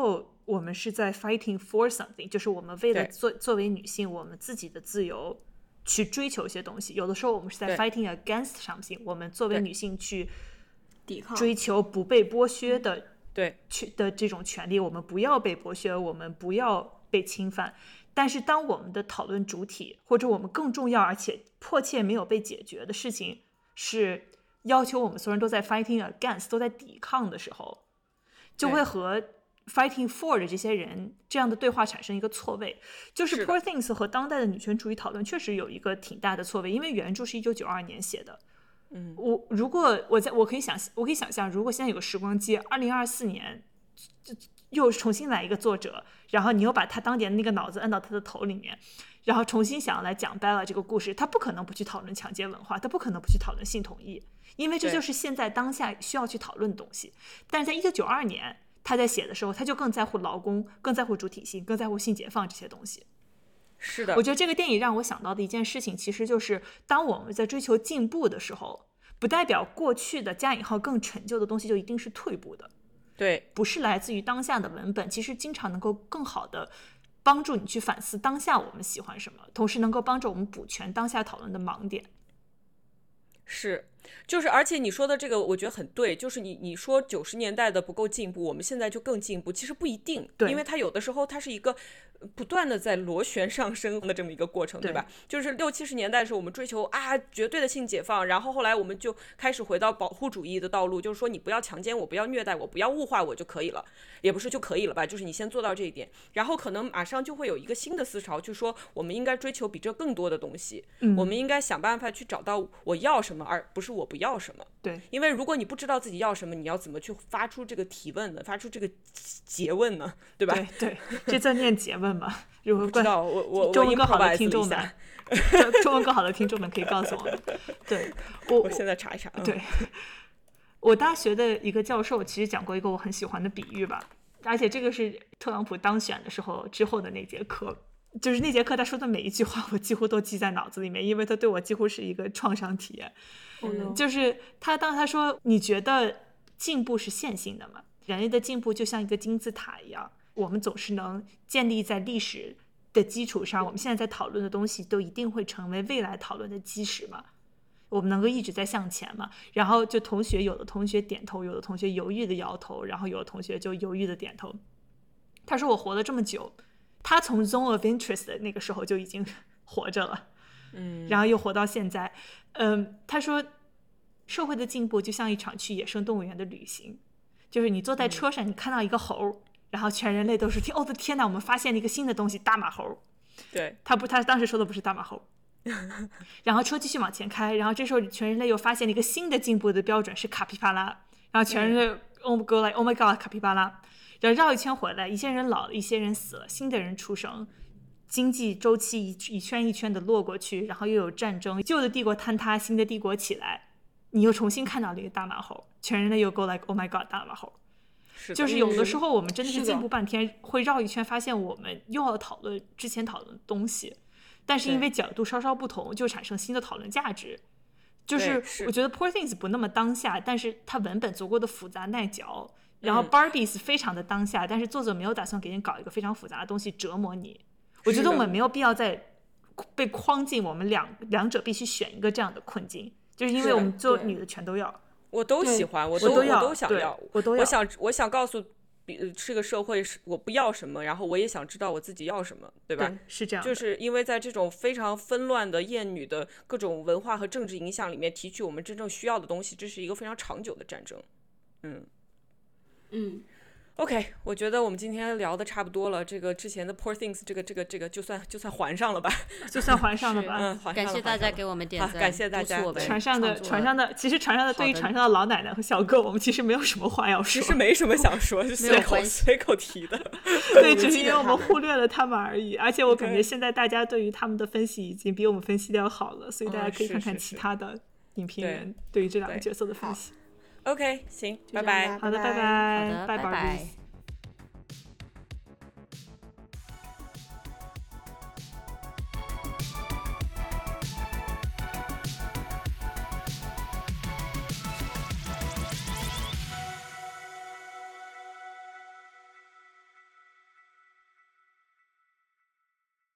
我们是在 fighting for something， 就是我们为了对作作为女性我们自己的自由去追求一些东西，有的时候我们是在对 fighting against something， 我们作为对女性去抵抗追求不被剥削的对去的这种权利，我们不要被剥削，我们不要被侵犯。但是当我们的讨论主体或者我们更重要而且迫切没有被解决的事情是要求我们所有人都在 fighting against 都在抵抗的时候，就会和 fighting for 的这些人这样的对话产生一个错位。就是是的 Poor Things 和当代的女权主义讨论确实有一个挺大的错位，因为原著是一九九二年写的。嗯，我如果我在我可以想我可以想象，如果现在有个时光机，二零二四年又重新来一个作者，然后你又把他当年那个脑子摁到他的头里面，然后重新想要来讲 Bella 这个故事，他不可能不去讨论强奸文化，他不可能不去讨论性同意，因为这就是现在当下需要去讨论的东西。但是在一九九二年他在写的时候，他就更在乎劳工，更在乎主体性，更在乎性解放这些东西。 是的， 我觉得这个电影让我想到的一件事情，其实就是当我们在追求进步的时候，不代表过去的加引号更陈旧的东西就一定是退步的。 对， 不是来自于当下的文本，其实经常能够更好的帮助你去反思当下我们喜欢什么，同时能够帮助我们补全当下讨论的盲点。 是，就是而且你说的这个我觉得很对，就是你你说九十年代的不够进步，我们现在就更进步，其实不一定， 对， 因为它有的时候它是一个不断的在螺旋上升的这么一个过程， 对, 对吧？就是六七十年代的时候我们追求啊绝对的性解放，然后后来我们就开始回到保护主义的道路，就是说你不要强奸我，不要虐待我，不要物化我就可以了，也不是就可以了吧，就是你先做到这一点，然后可能马上就会有一个新的思潮，就是说我们应该追求比这更多的东西， 嗯， 我们应该想办法去找到我要什么，而不是我不要什么。 对， 因为如果你不知道自己要什么，你要怎么去发出这个提问呢？发出这个诘问呢？对吧？ 对对，这在念诘问嘛？如果不知道，我我中文更好的听众们，中文更好的听众们可以告诉我们。对，我我现在查一查。 对，我大学的一个教授其实讲过一个我很喜欢的比喻吧，而且这个是特朗普当选的时候之后的那节课。就是那节课他说的每一句话我几乎都记在脑子里面，因为他对我几乎是一个创伤体验。 嗯， 就是他当他说你觉得进步是线性的吗？人类的进步就像一个金字塔一样，我们总是能建立在历史的基础上，我们现在在讨论的东西都一定会成为未来讨论的基石吗？我们能够一直在向前吗？然后就同学有的同学点头，有的同学犹豫的摇头，然后有的同学就犹豫的点头。他说我活了这么久，他从 zone of interest 的那个时候就已经活着了， 嗯， 然后又活到现在。嗯，他说社会的进步就像一场去野生动物园的旅行，就是你坐在车上，你看到一个猴，然后全人类都是天，哦的天哪，我们发现了一个新的东西，大马猴。 对， 他不，他当时说的不是大马猴。然后车继续往前开，然后这时候全人类又发现了一个新的进步的标准是卡皮巴拉，然后全人类 oh go like oh my god 卡皮巴拉，然后绕一圈回来，一些人老了，一些人死了，新的人出生，经济周期一一圈一圈的落过去，然后又有战争，旧的帝国坍塌，新的帝国起来，你又重新看到了一个大马猴，全人类又 go like oh my god 大马猴。就是有的时候我们真的是进步半天，会绕一圈发现我们又要讨论之前讨论的东西，但是因为角度稍稍不同就产生新的讨论价值。就是我觉得 Poor Things 不那么当下，但是它文本足够的复杂耐嚼，然后 Barbies 非常的当下，但是作者没有打算给你搞一个非常复杂的东西折磨你。我觉得我们没有必要再被框进我们两两者必须选一个这样的困境，就是因为我们做女的全都要， 我都喜欢，我都我都想要， 我都要。 我想我想告诉这个社会是我不要什么，然后我也想知道我自己要什么，对吧？ 对，是这样的。 就是因为在这种非常纷乱的厌女的各种文化和政治影响里面，提取我们真正需要的东西，这是一个非常长久的战争。嗯嗯。 OK， 我觉得我们今天聊的差不多了。这个之前的 Poor Things， 这个这个这个就算就算还上了吧， 就算还上了吧。 嗯，还上了。 感谢大家给我们点赞， 感谢大家。 船上的船上的，其实船上的对于船上的老奶奶和小哥，我们其实没有什么话要说， 其实没什么想说，就随口随口提的。 对，只是因为我们忽略了他们而已。而且我感觉现在大家对于他们的分析已经比我们分析的要好了，所以大家可以看看其他的影评人对于这两个角色的分析。 OK， 行，拜拜。 好的，拜拜。 好的，拜拜。